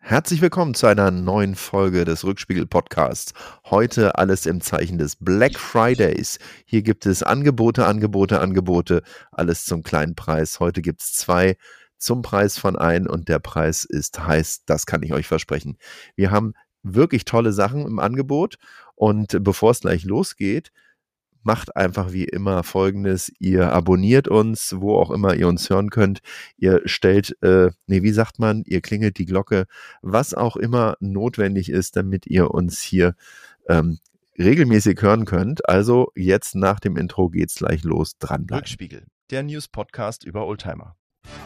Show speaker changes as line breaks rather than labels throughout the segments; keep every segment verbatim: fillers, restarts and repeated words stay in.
Herzlich willkommen zu einer neuen Folge des Rückspiegel-Podcasts. Heute alles im Zeichen des Black Fridays. Hier gibt es Angebote, Angebote, Angebote, alles zum kleinen Preis. Heute gibt es zwei zum Preis von ein und der Preis ist heiß, das kann ich euch versprechen. Wir haben wirklich tolle Sachen im Angebot und bevor es gleich losgeht, macht einfach wie immer Folgendes: Ihr abonniert uns, wo auch immer ihr uns hören könnt. Ihr stellt, äh, nee, wie sagt man, ihr klingelt die Glocke, was auch immer notwendig ist, damit ihr uns hier ähm, regelmäßig hören könnt. Also jetzt nach dem Intro geht's gleich los, dranbleiben.
Rückspiegel, der News-Podcast über Oldtimer.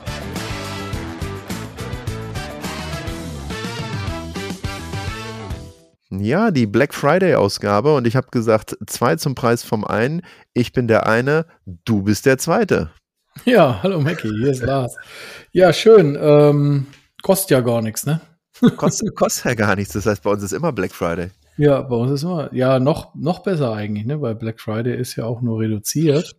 Ja, die Black Friday-Ausgabe und ich habe gesagt, zwei zum Preis vom einen. Ich bin der eine, du bist der zweite.
Ja, hallo Mackie, hier ist Lars. Ja, schön. Ähm, kostet ja gar nichts, ne?
Kostet, kostet ja gar nichts, das heißt, bei uns ist immer Black Friday.
Ja, bei uns ist immer, ja, noch, noch besser eigentlich, ne? Weil Black Friday ist ja auch nur reduziert.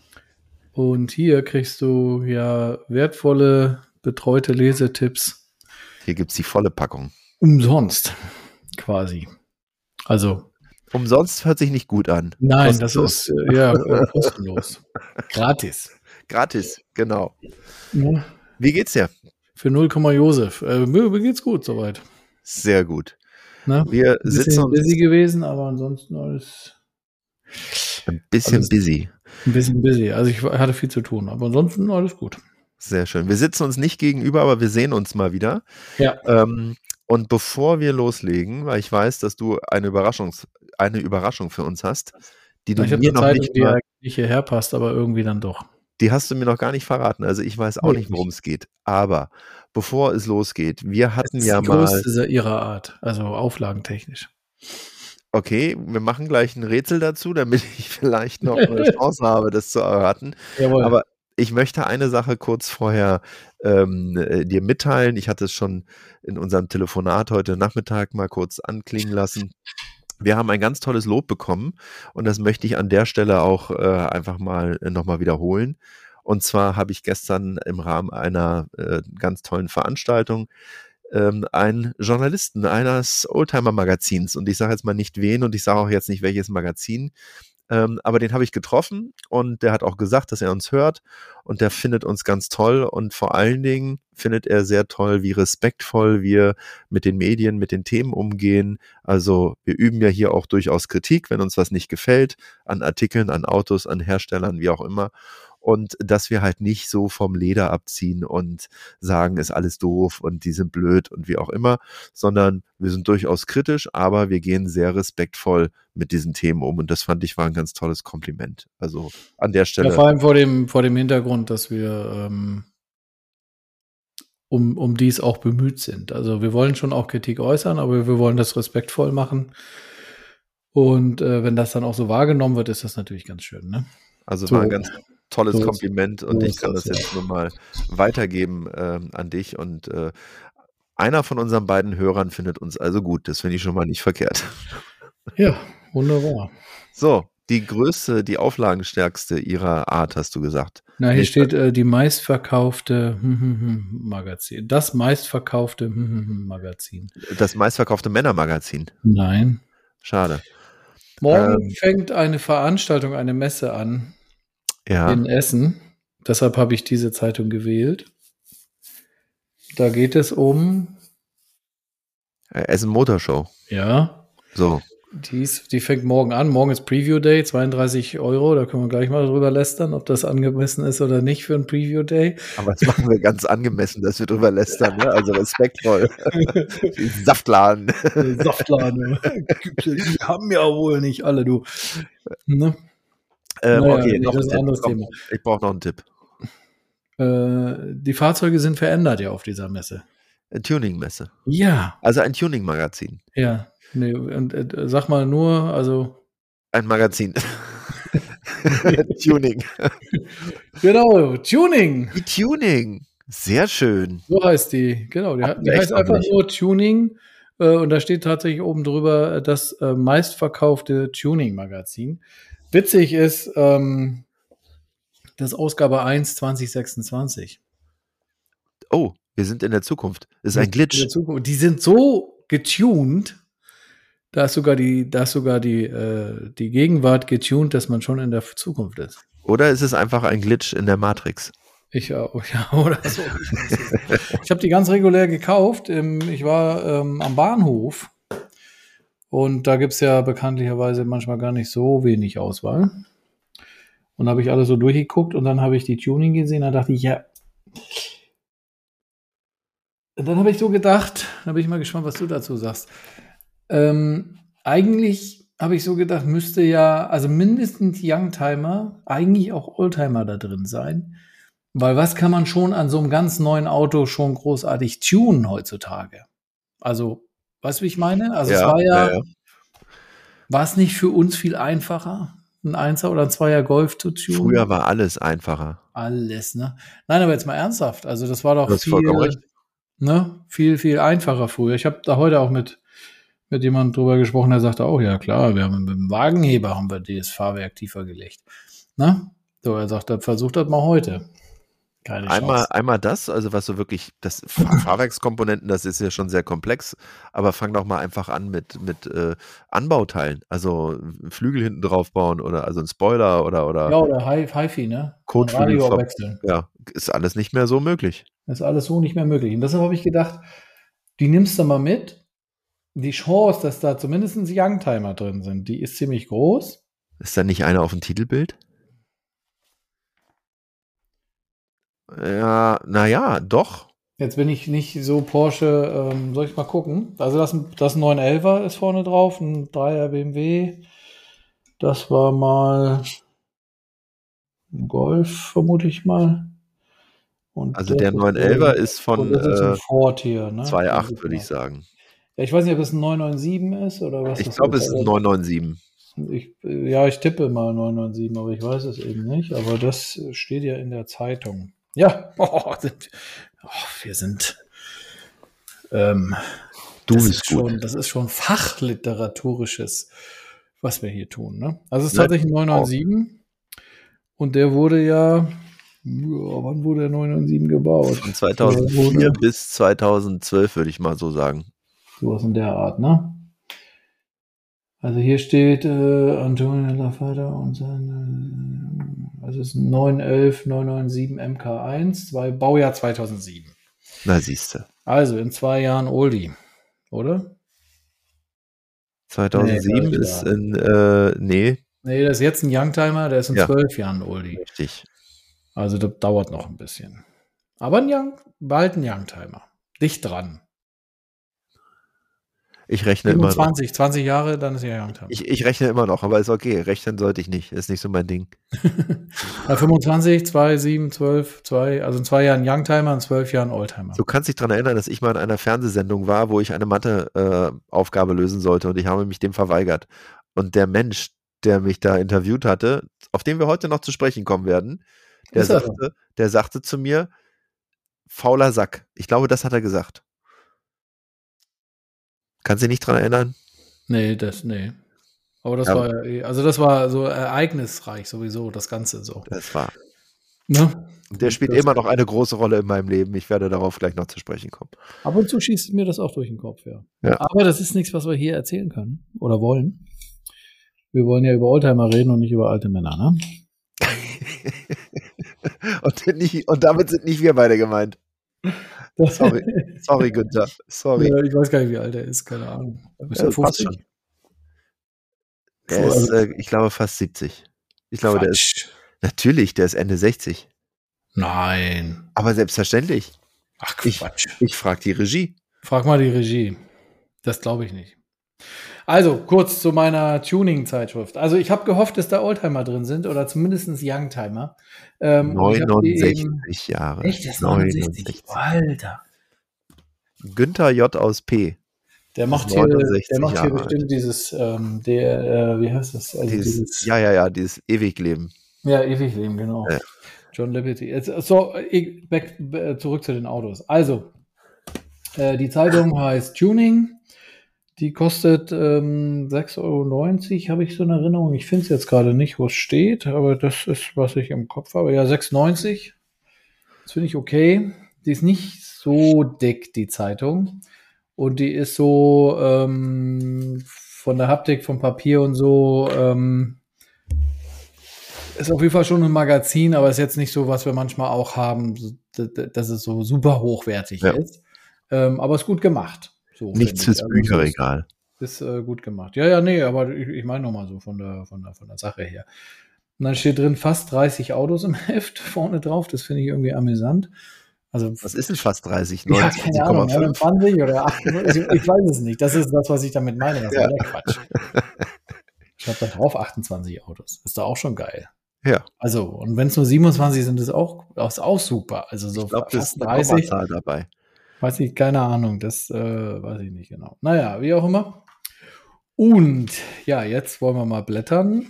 Und hier kriegst du ja wertvolle, betreute Lesetipps.
Hier gibt's die volle Packung.
Umsonst, quasi. Also.
Umsonst hört sich nicht gut an.
Nein,
Kostenlos.
das ist, äh, ja, äh, kostenlos. Gratis.
Gratis, genau.
Ja.
Wie geht's dir?
Für null, Josef. Äh, mir, mir geht's gut soweit.
Sehr gut.
Ne?
Wir
Ein bisschen
sitzen uns
busy gewesen, aber ansonsten alles.
ein bisschen
alles
busy.
Ein bisschen busy. Also ich hatte viel zu tun, aber ansonsten alles gut.
Sehr schön. Wir sitzen uns nicht gegenüber, aber wir sehen uns mal wieder.
Ja.
Ähm, und bevor wir loslegen, weil ich weiß, dass du eine Überraschungs eine Überraschung für uns hast, die du
Ich habe
mir
eine
noch
Zeitung,
nicht
die
mal,
eigentlich nicht hierher passt, aber irgendwie dann doch.
die hast du mir noch gar nicht verraten. Also ich weiß auch
Nee.
nicht, worum es geht. Aber bevor es losgeht, wir
Das
hatten
ist
ja
die
mal,
größte ihrer Art, also auflagentechnisch.
okay, wir machen gleich ein Rätsel dazu, damit ich vielleicht noch eine Chance habe, das zu erraten.
Jawohl.
Aber ich möchte eine Sache kurz vorher ähm, äh, dir mitteilen. Ich hatte es schon in unserem Telefonat heute Nachmittag mal kurz anklingen lassen. Wir haben ein ganz tolles Lob bekommen und das möchte ich an der Stelle auch äh, einfach mal äh, nochmal wiederholen. Und zwar habe ich gestern im Rahmen einer äh, ganz tollen Veranstaltung ähm, einen Journalisten eines Oldtimer-Magazins, und ich sage jetzt mal nicht wen und ich sage auch jetzt nicht welches Magazin, ähm, aber den habe ich getroffen und der hat auch gesagt, dass er uns hört und der findet uns ganz toll und vor allen Dingen findet er sehr toll, wie respektvoll wir mit den Medien, mit den Themen umgehen. Also wir üben ja hier auch durchaus Kritik, wenn uns was nicht gefällt, an Artikeln, an Autos, an Herstellern, wie auch immer. Und dass wir halt nicht so vom Leder abziehen und sagen, ist alles doof und die sind blöd und wie auch immer, sondern wir sind durchaus kritisch, aber wir gehen sehr respektvoll mit diesen Themen um. Und das fand ich war ein ganz tolles Kompliment. Also an der Stelle.
Ja, vor allem vor dem, vor dem Hintergrund, dass wir ähm, um, um dies auch bemüht sind. Also wir wollen schon auch Kritik äußern, aber wir wollen das respektvoll machen. Und äh, wenn das dann auch so wahrgenommen wird, ist das natürlich ganz schön, ne?
Also
So.
war ein ganz tolles
So ist-
Kompliment und
so
ich
ist
kann
das,
das
ja.
jetzt nur mal weitergeben ähm, an dich. Und äh, einer von unseren beiden Hörern findet uns also gut. Das finde ich schon mal nicht verkehrt.
Ja, wunderbar.
So, die größte, die auflagenstärkste ihrer Art, hast du gesagt.
Na, hier
Nicht-
steht äh, die meistverkaufte hm, hm, hm, Magazin. Das meistverkaufte hm, hm, hm, Magazin.
Das meistverkaufte Männermagazin.
Nein.
Schade.
Morgen
Ähm.
fängt eine Veranstaltung, eine Messe an
Ja,
in Essen. Deshalb habe ich diese Zeitung gewählt. Da geht es um,
äh, Essen Motor Show.
ja,
So,
die, ist, die fängt morgen an. Morgen ist Preview Day, zweiunddreißig Euro. Da können wir gleich mal drüber lästern, ob das angemessen ist oder nicht für ein Preview Day.
aber das machen wir ganz angemessen, dass wir drüber lästern, ne? Also respektvoll. Saftladen.
Saftladen. Die haben ja wohl nicht alle, du. Ne?
Ähm,
Naja,
okay,
nee,
noch
das
ein
ist ein
Tipp.
anderes
Komm,
Thema.
ich brauche noch einen Tipp.
Äh, die Fahrzeuge sind verändert ja auf dieser Messe.
Eine Tuning-Messe.
Ja,
Also ein Tuning-Magazin.
ja. Nee, und äh, sag mal nur, also
Ein Magazin. Tuning.
genau, Tuning.
Die Tuning. Sehr schön.
So heißt die. Genau, die,
Hatten
die
wir
heißt
echt noch
einfach
nicht.
nur Tuning. Äh, und da steht tatsächlich oben drüber äh, das äh, meistverkaufte Tuning-Magazin. Witzig ist, ähm, das Ausgabe eins zwanzig sechsundzwanzig.
Oh, Wir sind in der Zukunft. Das ist ein Glitch.
Die sind so getuned, da ist sogar die, da ist sogar die, äh, die Gegenwart getuned, dass man schon in der Zukunft ist.
Oder ist es einfach ein Glitch in der Matrix?
Ich auch, ja, oder so. Ich, ich habe die ganz regulär gekauft. Ich war ähm, am Bahnhof und da gibt es ja bekanntlicherweise manchmal gar nicht so wenig Auswahl. Und habe ich alles so durchgeguckt und dann habe ich die Tuning gesehen. Da dachte ich, ja. Und dann habe ich so gedacht, da bin ich mal gespannt, was du dazu sagst. Ähm, eigentlich habe ich so gedacht, müsste ja, also mindestens Youngtimer, eigentlich auch Oldtimer da drin sein. Weil was kann man schon an so einem ganz neuen Auto schon großartig tunen heutzutage? Also, weißt du, wie ich meine? Also
Ja,
es war ja,
ja, ja.
war es nicht für uns viel einfacher, ein Einser oder ein Zweier Golf zu tunen?
Früher war alles einfacher.
Alles, ne? Nein, aber jetzt mal ernsthaft. Also das war doch
Du hast vollkommen
viel,
recht.
ne? Viel, viel einfacher früher. Ich habe da heute auch mit, mit jemandem drüber gesprochen, der sagte auch, ja klar, wir haben mit dem Wagenheber haben wir das Fahrwerk tiefer gelegt. Ne? So, er sagt, versucht das mal heute. Keine
Einmal,
Chance.
einmal das, also was so wirklich, das Fahr- Fahrwerkskomponenten, das ist ja schon sehr komplex, aber fang doch mal einfach an mit, mit äh, Anbauteilen, also Flügel hinten drauf bauen oder also ein Spoiler oder, oder
Ja, oder Hi- Hi-Fi, ne?
Kotflügel
Radio
ver-
wechseln.
Ja, ist alles nicht mehr so möglich.
Das ist alles so nicht mehr möglich. Und deshalb habe ich gedacht, die nimmst du mal mit. Die Chance, dass da zumindest Youngtimer drin sind, die ist ziemlich groß.
Ist da nicht einer auf dem Titelbild? Ja, naja, doch.
Jetzt bin ich nicht so Porsche, ähm, soll ich mal gucken? Also das, das neun elfer ist vorne drauf, ein Dreier B M W. Das war mal ein Golf, vermute ich mal. Und
Also
das
der
ist
neun
so-
elfer ist
und
von
das ist ein
äh,
Ford hier, ne?
zwei Komma acht, würde ich sagen.
Ja, ich weiß nicht, ob es ein neun neun sieben ist oder was
Ich
das
glaube, es ist ein
aber
neun neun sieben.
Ich, äh, ja, ich tippe mal neun neun sieben, aber ich weiß es eben nicht. Aber das äh, steht ja in der Zeitung. Ja, oh, sind, oh, wir sind. Ähm,
Du
das
bist
ist
gut.
schon, das ist schon fachliteraturisches, was wir hier tun. Ne? Also es ist
Ne?
tatsächlich ein neun neun sieben und der wurde ja, ja, wann wurde der neun neun sieben gebaut?
Von zweitausendvier bis zweitausendzwölf, würde ich mal so sagen.
Sowas in der Art, ne? Also hier steht äh, Antonio Lafada und seine, also es ist ein neun elf neun neun sieben M K eins, zwei, Baujahr zweitausendsieben.
Na, siehste.
Also in zwei Jahren Oldie, oder?
zweitausendsieben
Nee,
ist in, äh, nee,
Nee, das ist jetzt ein Youngtimer, der ist in
Ja.
zwölf Jahren Oldie.
richtig.
Also das dauert noch ein bisschen. Aber ein Young, bald ein Youngtimer. Dicht dran.
Ich rechne immer noch.
fünfundzwanzig, zwanzig Jahre, dann ist er Youngtimer.
Ich, ich rechne immer noch, aber ist okay. Rechnen sollte ich nicht. Ist nicht so mein Ding.
Ja, fünfundzwanzig, zwei, sieben, zwölf, zwei, also in zwei Jahren Youngtimer, in zwölf Jahren Oldtimer.
Du kannst dich daran erinnern, dass ich mal in einer Fernsehsendung war, wo ich eine Mathe-Aufgabe lösen sollte und ich habe mich dem verweigert. Und der Mensch, der mich da interviewt hatte, auf den wir heute noch zu sprechen kommen werden, der
Ist er so?
sagte, der sagte zu mir, fauler Sack. Ich glaube, das hat er gesagt. Kannst du dich nicht dran erinnern?
Nee, das, nee. Aber das
Ja.
war ja eh, also das war so ereignisreich sowieso, das Ganze so.
Das war.
Ne?
Der spielt
Das-
immer noch eine große Rolle in meinem Leben. Ich werde darauf gleich noch zu sprechen kommen.
Ab und zu schießt mir das auch durch den Kopf, ja.
Ja.
Aber das ist nichts, was wir hier erzählen können oder wollen. Wir wollen ja über Oldtimer reden und nicht über alte Männer, ne?
und, nicht, und damit sind nicht wir beide gemeint. Sorry, sorry Günther. Sorry.
Ja, ich weiß gar nicht, wie alt er ist, keine Ahnung. Du bist
Ja,
ja
passt
fünfzig.
schon. Der ist, äh, ich glaube, fast siebzig. Ich glaube, der ist,
Quatsch.
natürlich, der ist Ende sechzig.
Nein.
Aber selbstverständlich.
Ach,
Ich,
Quatsch.
ich frage die Regie.
Frag mal die Regie. Das glaube ich nicht. Also, kurz zu meiner Tuning-Zeitschrift. Also, ich habe gehofft, dass da Oldtimer drin sind oder zumindest Youngtimer. Ähm, und ich hab die eben-
neunundsechzig Jahre.
Echt, das ist neunundsechzig. Alter.
Günther J. aus P.
Der macht
Ist
hier,
neunundsechzig
der macht hier
Jahre alt.
bestimmt dieses, ähm, der, äh, wie heißt das? Also
Dieses,
dieses,
ja, ja, ja, dieses Ewigleben.
ja, Ewigleben, genau.
Ja.
John Liberty. Jetzt, so, ich, back, äh, zurück zu den Autos. Also, äh, die Zeitung heißt Tuning. Die kostet ähm, sechs Euro neunzig, habe ich so eine Erinnerung. Ich finde es jetzt gerade nicht, wo es steht, aber das ist, was ich im Kopf habe. Ja, sechs Euro neunzig. Das finde ich okay. Die ist nicht so dick, die Zeitung. Und die ist so ähm, von der Haptik, vom Papier und so, ähm, ist auf jeden Fall schon ein Magazin, aber ist jetzt nicht so, was wir manchmal auch haben, dass es so super hochwertig
Ja.
ist. Ähm, aber ist gut gemacht. So,
Nichts
finde ich.
fürs
Also,
Bücherregal.
Ist äh, gut gemacht. Ja, ja, nee, aber ich, ich meine nochmal so von der, von, der, von der Sache her. Und dann steht drin fast dreißig Autos im Heft vorne drauf. Das finde ich irgendwie amüsant. Also,
Was ist denn fast dreißig?
ja, keine Ahnung,
neunundzwanzig Komma fünf?
neunundzwanzig oder achtundzwanzig, ich, ich weiß es nicht. Das ist das, was ich damit meine. Das
Ja.
war der Quatsch. Ich habe da drauf achtundzwanzig Autos. Ist doch auch schon geil.
Ja.
Also, und wenn es nur siebenundzwanzig sind, ist auch, ist auch super. Also so
Ich glaube, das
fast
ist eine
dreißig.
Kommazahl dabei.
Weiß ich, keine Ahnung. Das äh, weiß ich nicht genau. Naja, wie auch immer. Und ja, jetzt wollen wir mal blättern.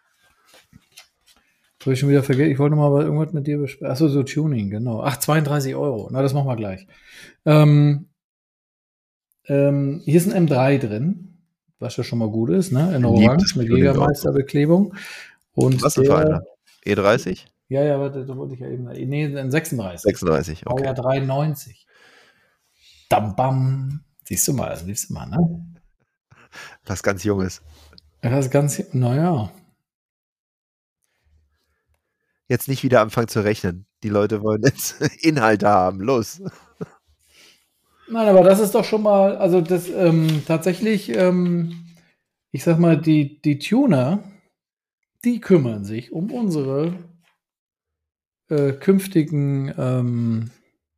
Soll ich schon wieder vergessen? Ich wollte noch mal irgendwas mit dir besprechen. Achso, so Tuning, genau. Ach, zweiunddreißig Euro. Na, das machen wir gleich. Ähm, ähm, hier ist ein M drei drin, was ja schon mal gut ist, ne? In Orange mit Jägermeisterbeklebung. Und
was ist für einer? E dreißig?
Ja, ja, warte, da wollte ich ja eben. Nee, ein sechsunddreißig.
sechsunddreißig, okay.
Baujahr dreiundneunzig. Dam, bam. Siehst du mal, siehst du mal, ne?
Was ganz Junges.
Das ist ganz, naja.
Jetzt nicht wieder anfangen zu rechnen. Die Leute wollen jetzt Inhalte haben. Los.
Nein, aber das ist doch schon mal, also das ähm, tatsächlich, ähm, ich sag mal, die, die Tuner, die kümmern sich um unsere äh, künftigen, ähm,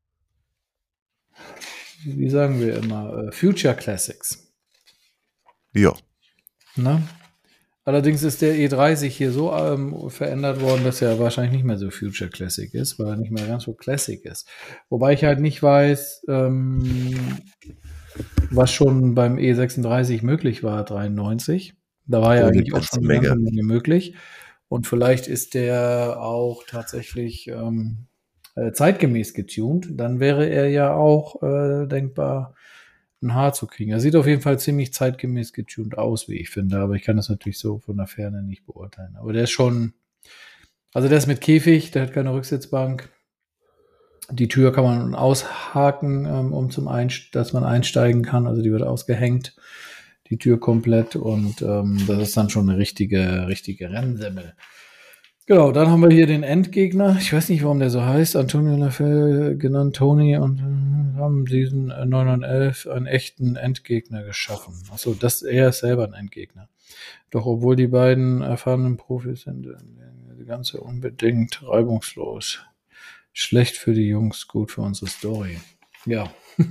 wie sagen wir immer, äh, Future Classics.
Ja.
Ne? Allerdings ist der E dreißig hier so ähm, verändert worden, dass er wahrscheinlich nicht mehr so Future Classic ist, weil er nicht mehr ganz so Classic ist. Wobei ich halt nicht weiß, ähm, was schon beim E sechsunddreißig möglich war, dreiundneunzig. Da war ja
Oh,
eigentlich
eine
auch schon
ganze
eine ganze
Menge.
Menge möglich. Und vielleicht ist der auch tatsächlich ähm, äh, zeitgemäß getuned. Dann wäre er ja auch äh, denkbar, ein Haar zu kriegen. Er sieht auf jeden Fall ziemlich zeitgemäß getuned aus, wie ich finde, aber ich kann das natürlich so von der Ferne nicht beurteilen. Aber der ist schon, also der ist mit Käfig, der hat keine Rücksitzbank. Die Tür kann man aushaken, ähm, um zum Einst- dass man einsteigen kann. Also die wird ausgehängt, die Tür komplett, und ähm, das ist dann schon eine richtige, richtige Rennsemmel. Genau, dann haben wir hier den Endgegner. Ich weiß nicht, warum der so heißt. Antonio Lafayette, genannt Tony, und äh, haben diesen äh, neun neun elf einen echten Endgegner geschaffen. Achso, das, er ist selber ein Endgegner. Doch obwohl die beiden erfahrenen Profis sind, äh, das Ganze unbedingt reibungslos. Schlecht für die Jungs, gut für unsere Story. Ja.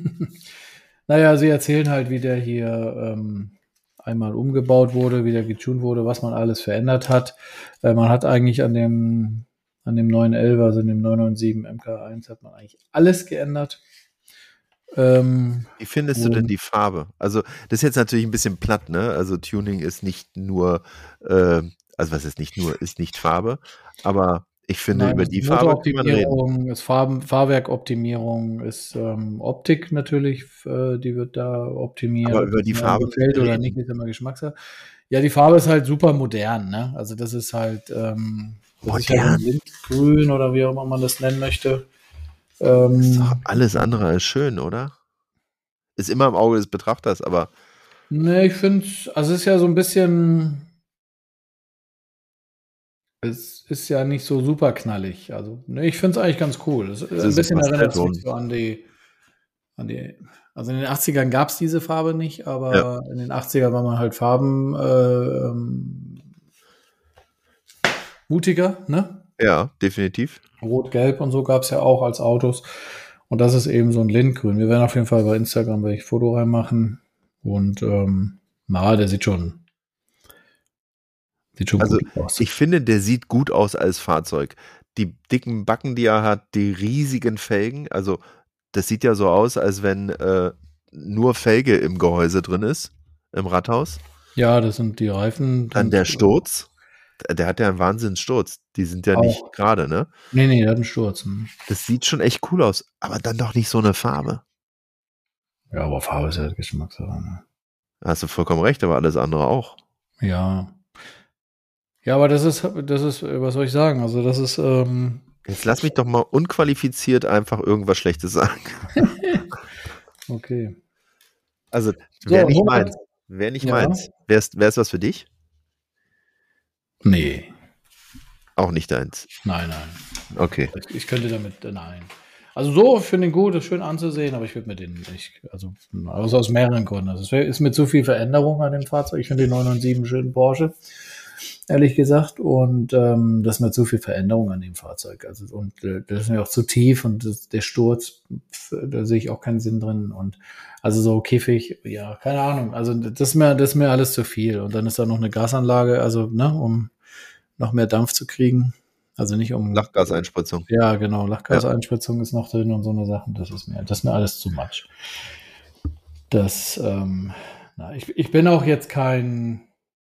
Naja, sie erzählen halt, wie der hier ähm, einmal umgebaut wurde, wie der getuned wurde, was man alles verändert hat. Äh, man hat eigentlich an dem, an dem neun elf, also dem neun neun sieben M K eins, hat man eigentlich alles geändert. Ähm,
Wie findest du denn die Farbe? Also, das ist jetzt natürlich ein bisschen platt, ne? Also, Tuning ist nicht nur, äh, also was ist nicht nur, ist nicht Farbe, aber ich finde,
Nein,
über
ist
die Farbe kann man reden.
Motoroptimierung, ist Farben, Fahrwerkoptimierung, ist ähm, Optik natürlich, äh, die wird da optimiert.
Aber
Ob
über
das
die
mir
Farbe
gefällt oder
reden.
nicht, ist immer Geschmackssache. Ja, die Farbe ist halt super modern, ne? Also das ist halt, ähm, das ist ja so ein Lindgrün oder wie auch immer man das nennen möchte. Ähm,
Ist doch alles andere als schön, oder? Ist immer im Auge des Betrachters, aber
ne, ich finde, also es ist ja so ein bisschen, es ist ja nicht so super knallig. Also, ne, ich finde es eigentlich ganz cool. Es,
Es
ein
ist
bisschen
ein
erinnert es mich
Pastellton.
so an die, an die, also in den achtzigern gab es diese Farbe nicht, aber
Ja.
in den achtzigern war man halt Farben äh, ähm, mutiger, ne?
Ja, definitiv.
Rot, Gelb und so gab es ja auch als Autos. Und das ist eben so ein Lindgrün. Wir werden auf jeden Fall bei Instagram ein Foto reinmachen. Und ähm, na, der sieht schon, sieht schon
Also,
gut aus.
ich finde, der sieht gut aus als Fahrzeug. Die dicken Backen, die er hat, die riesigen Felgen, also das sieht ja so aus, als wenn äh, nur Felge im Gehäuse drin ist, im Rathaus.
Ja, das sind die Reifen.
Dann
sind,
der Sturz, der hat ja einen Wahnsinnssturz. Die sind ja
Auch.
nicht gerade, ne?
Nee, nee, der hat einen Sturz. hm.
Das sieht schon echt cool aus, aber dann doch nicht so eine Farbe.
Ja, aber Farbe ist halt Geschmackssache. Ne?
Da hast du vollkommen recht, aber alles andere auch.
Ja. Ja, aber das ist, das ist, was soll ich sagen? Also, das ist, ähm,
Jetzt lass mich doch mal unqualifiziert einfach irgendwas Schlechtes sagen.
Okay.
Also,
So,
wäre nicht
Nummer-
meins. Wäre nicht
Ja.
meins. Wäre es was für dich?
Nee,
Auch nicht deins.
nein, nein.
Okay.
Ich, ich könnte damit, äh, nein. Also so finde ich gut, ist schön anzusehen, aber ich würde mit den nicht, also, also aus mehreren Gründen. Also es wär- ist mit so viel Veränderung an dem Fahrzeug. Ich finde den neun neun sieben schönen Porsche, ehrlich gesagt. Und ähm, das ist mit so viel Veränderung an dem Fahrzeug. Also und äh, das ist mir auch zu tief und das, der Sturz, pf, da sehe ich auch keinen Sinn drin. Und also so kiffig, ja, keine Ahnung. Also das ist mir, das ist mir alles zu viel. Und dann ist da noch eine Gasanlage, also ne, um noch mehr Dampf zu kriegen. Also nicht um
Lachgaseinspritzung.
ja, genau. Lachgaseinspritzung ist noch drin und so eine Sachen. Das ist mir, das ist mir alles zu much. Das, ähm, na, ich, ich bin auch jetzt kein,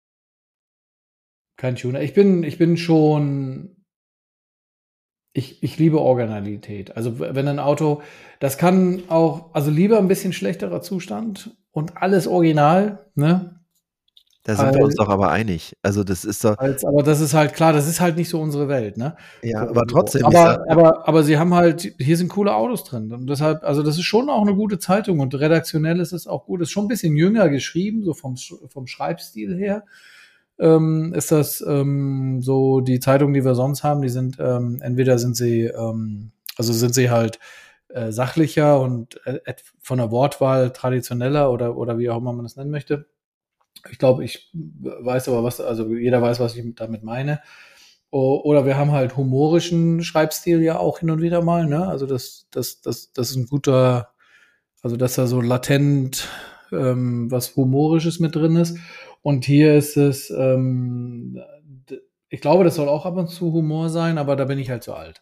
kein Tuner. Ich bin, ich bin schon, ich, ich liebe Originalität. Also w- wenn ein Auto, das kann auch, also lieber ein bisschen schlechterer Zustand und alles original, ne?
Da sind
Weil-
wir uns doch aber einig. Also das ist doch,
Als, aber das ist halt klar, das ist halt nicht so unsere Welt, ne?
ja, aber trotzdem. ich
Aber,
sag-
aber, aber sie haben halt, hier sind coole Autos drin. Und deshalb, also das ist schon auch eine gute Zeitung und redaktionell ist es auch gut. Ist schon ein bisschen jünger geschrieben, so vom, Sch- vom Schreibstil her. Ähm, ist das ähm, so die Zeitungen, die wir sonst haben, die sind, ähm, entweder sind sie, ähm, also sind sie halt äh, sachlicher und äh, et- von der Wortwahl traditioneller oder, oder wie auch immer man das nennen möchte. Ich glaube, ich weiß aber, was, also jeder weiß, was ich damit meine. O- Oder wir haben halt humorischen Schreibstil ja auch hin und wieder mal, ne? Also das, das, das, das ist ein guter, also dass da so latent ähm, was Humorisches mit drin ist. Und hier ist es, ähm, d- ich glaube, das soll auch ab und zu Humor sein, aber da bin ich halt zu alt.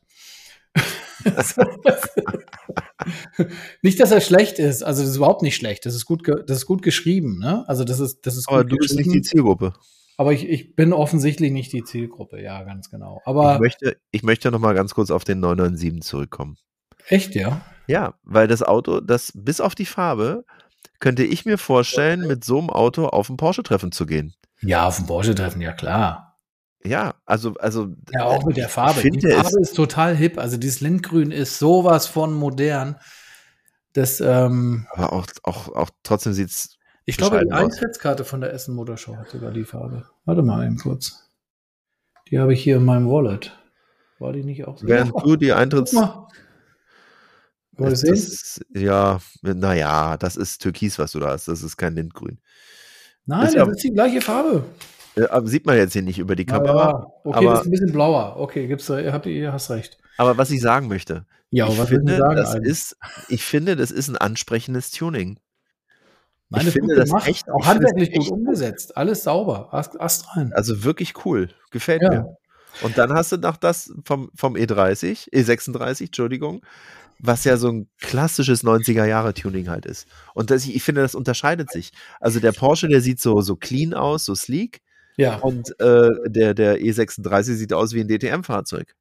Nicht, dass er schlecht ist, also das ist überhaupt nicht schlecht. Das ist gut, ge- das ist gut geschrieben, ne? Also das ist, das ist
aber
gut
du bist nicht die
geschrieben.
Zielgruppe.
Aber ich, ich bin offensichtlich nicht die Zielgruppe, ja, ganz genau.
Ich
Aber
möchte, ich möchte noch mal ganz kurz auf den neun neun sieben zurückkommen.
echt, ja.
Ja, weil das Auto, das bis auf die Farbe, könnte ich mir vorstellen, mit so einem Auto auf ein Porsche-Treffen zu gehen.
Ja, auf dem Porsche-Treffen, ja klar.
Ja, also, also.
Ja, auch mit der Farbe.
Ich finde,
Die
der
Farbe
ist,
ist total hip. Also dieses Lindgrün ist sowas von modern. Das, ähm,
aber auch, auch, auch trotzdem sieht's.
ich glaube, die
bescheiden aus.
Eintrittskarte von der Essen Motorshow hat sogar die Farbe. Warte mal eben kurz. Die habe ich hier in meinem Wallet. War die nicht auch so?
Während
Ja,
du die
guck
Eintritts.
mal. Wollt ihr sehen?
Das, ja, naja, das ist Türkis, was du da hast. Das ist kein Lindgrün.
Nein,
ist
das
ja-
ist die gleiche Farbe.
Ja, aber sieht man jetzt hier nicht über die Kamera.
Ja, okay,
aber-
das ist ein bisschen blauer. Okay, gibt's da, ihr habt, ihr hast recht.
Aber was ich sagen möchte,
Ja,
ich
aber was willst
finde,
du sagen
das
eigentlich?
ist, ich finde, das ist ein ansprechendes Tuning.
Nein,
ich
das ist
finde
gut
das
gemacht.
echt-
auch
ich finde das
handwerklich gut
echt gut.
umgesetzt. Alles sauber. Ast, Ast rein.
Also wirklich cool. Gefällt
Ja.
mir. Und dann hast du noch das vom, vom E dreißig, E sechsunddreißig, Entschuldigung, was ja so ein klassisches neunziger-Jahre-Tuning halt ist. Und das, ich finde, das unterscheidet sich. Also der Porsche, der sieht so, so clean aus, so sleek.
Ja.
Und äh, der, der E sechsunddreißig sieht aus wie ein D T M-Fahrzeug.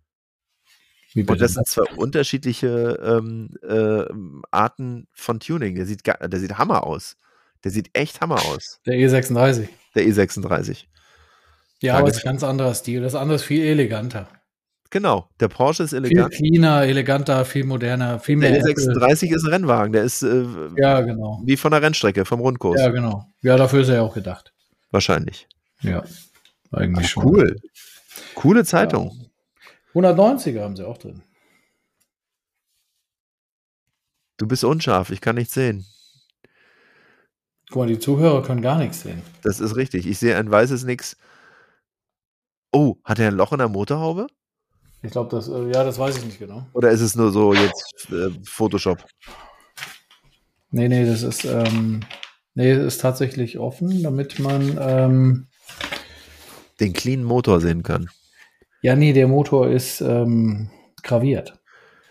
Wie
Und
bitte?
das sind zwei unterschiedliche ähm, äh, Arten von Tuning. Der sieht, ga- der sieht Hammer aus. Der sieht echt Hammer aus,
Der E sechsunddreißig.
der E sechsunddreißig.
Ja,
Frage
aber
ist-
es ist ein ganz anderer Stil. Das andere ist viel eleganter.
Genau, der Porsche ist
Viel
elegant.
cleaner, eleganter, viel moderner, viel
Der
mehr.
E sechsunddreißig ist ein Rennwagen, der ist äh,
Ja, genau.
wie von der Rennstrecke, vom Rundkurs.
Ja, genau. Ja, dafür ist er ja auch gedacht.
Wahrscheinlich.
Ja, eigentlich schon.
Cool. Coole Zeitung.
hundertneunziger haben sie auch drin.
Du bist unscharf, ich kann nichts sehen.
Guck mal, die Zuhörer können gar nichts sehen.
Das ist richtig. Ich sehe ein weißes Nix. Oh, hat er ein Loch in der Motorhaube?
Ich glaube, das, äh, ja, das weiß ich nicht genau.
Oder ist es nur so jetzt äh, Photoshop?
Nee, nee, das ist, ähm, nee, das ist tatsächlich offen, damit man, ähm,
Den cleanen Motor sehen kann.
ja, nee, der Motor ist ähm, graviert.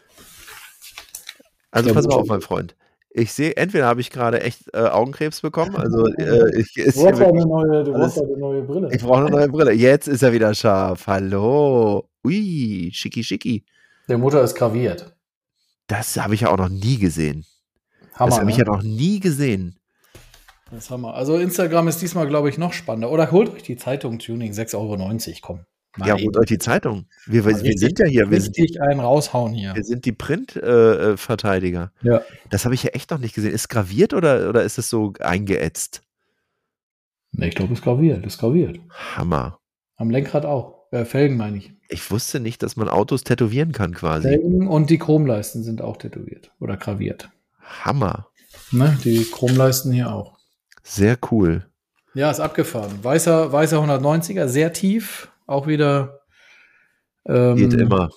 Also
Ja,
pass mal
gut.
auf, mein Freund. Ich sehe, entweder habe ich gerade echt äh, Augenkrebs bekommen, also äh, ich, ist
Du
hier
brauchst halt
wirklich,
eine neue, du
alles-
brauchst halt eine neue Brille.
ich brauche eine neue Brille. Jetzt ist er wieder scharf. Hallo. Ui, schicki schicki.
Der Motor ist graviert.
Das habe ich ja auch noch nie gesehen.
Hammer,
das habe ich
ne?
ja noch nie gesehen.
Das ist Hammer. Also Instagram ist diesmal, glaube ich, noch spannender. Oder holt euch die Zeitung Tuning, sechs Euro neunzig, komm.
Ja, holt euch die Zeitung. Wir, wir, wir sind ja hier. Wir sind,
richtig einen raushauen hier.
wir sind die Print-Verteidiger.
Äh, ja.
Das habe ich ja echt noch nicht gesehen. Ist graviert oder, oder ist es so eingeätzt?
Ne, ich glaube, es ist graviert. Ist graviert.
Hammer.
Am Lenkrad auch. Äh, Felgen meine ich.
Ich wusste nicht, dass man Autos tätowieren kann quasi.
Felgen und die Chromleisten sind auch tätowiert oder graviert.
Hammer.
Ne, die Chromleisten hier auch.
Sehr cool.
Ja, ist abgefahren. Weißer, weißer hundertneunziger, sehr tief. Auch wieder. Ähm,
Geht immer.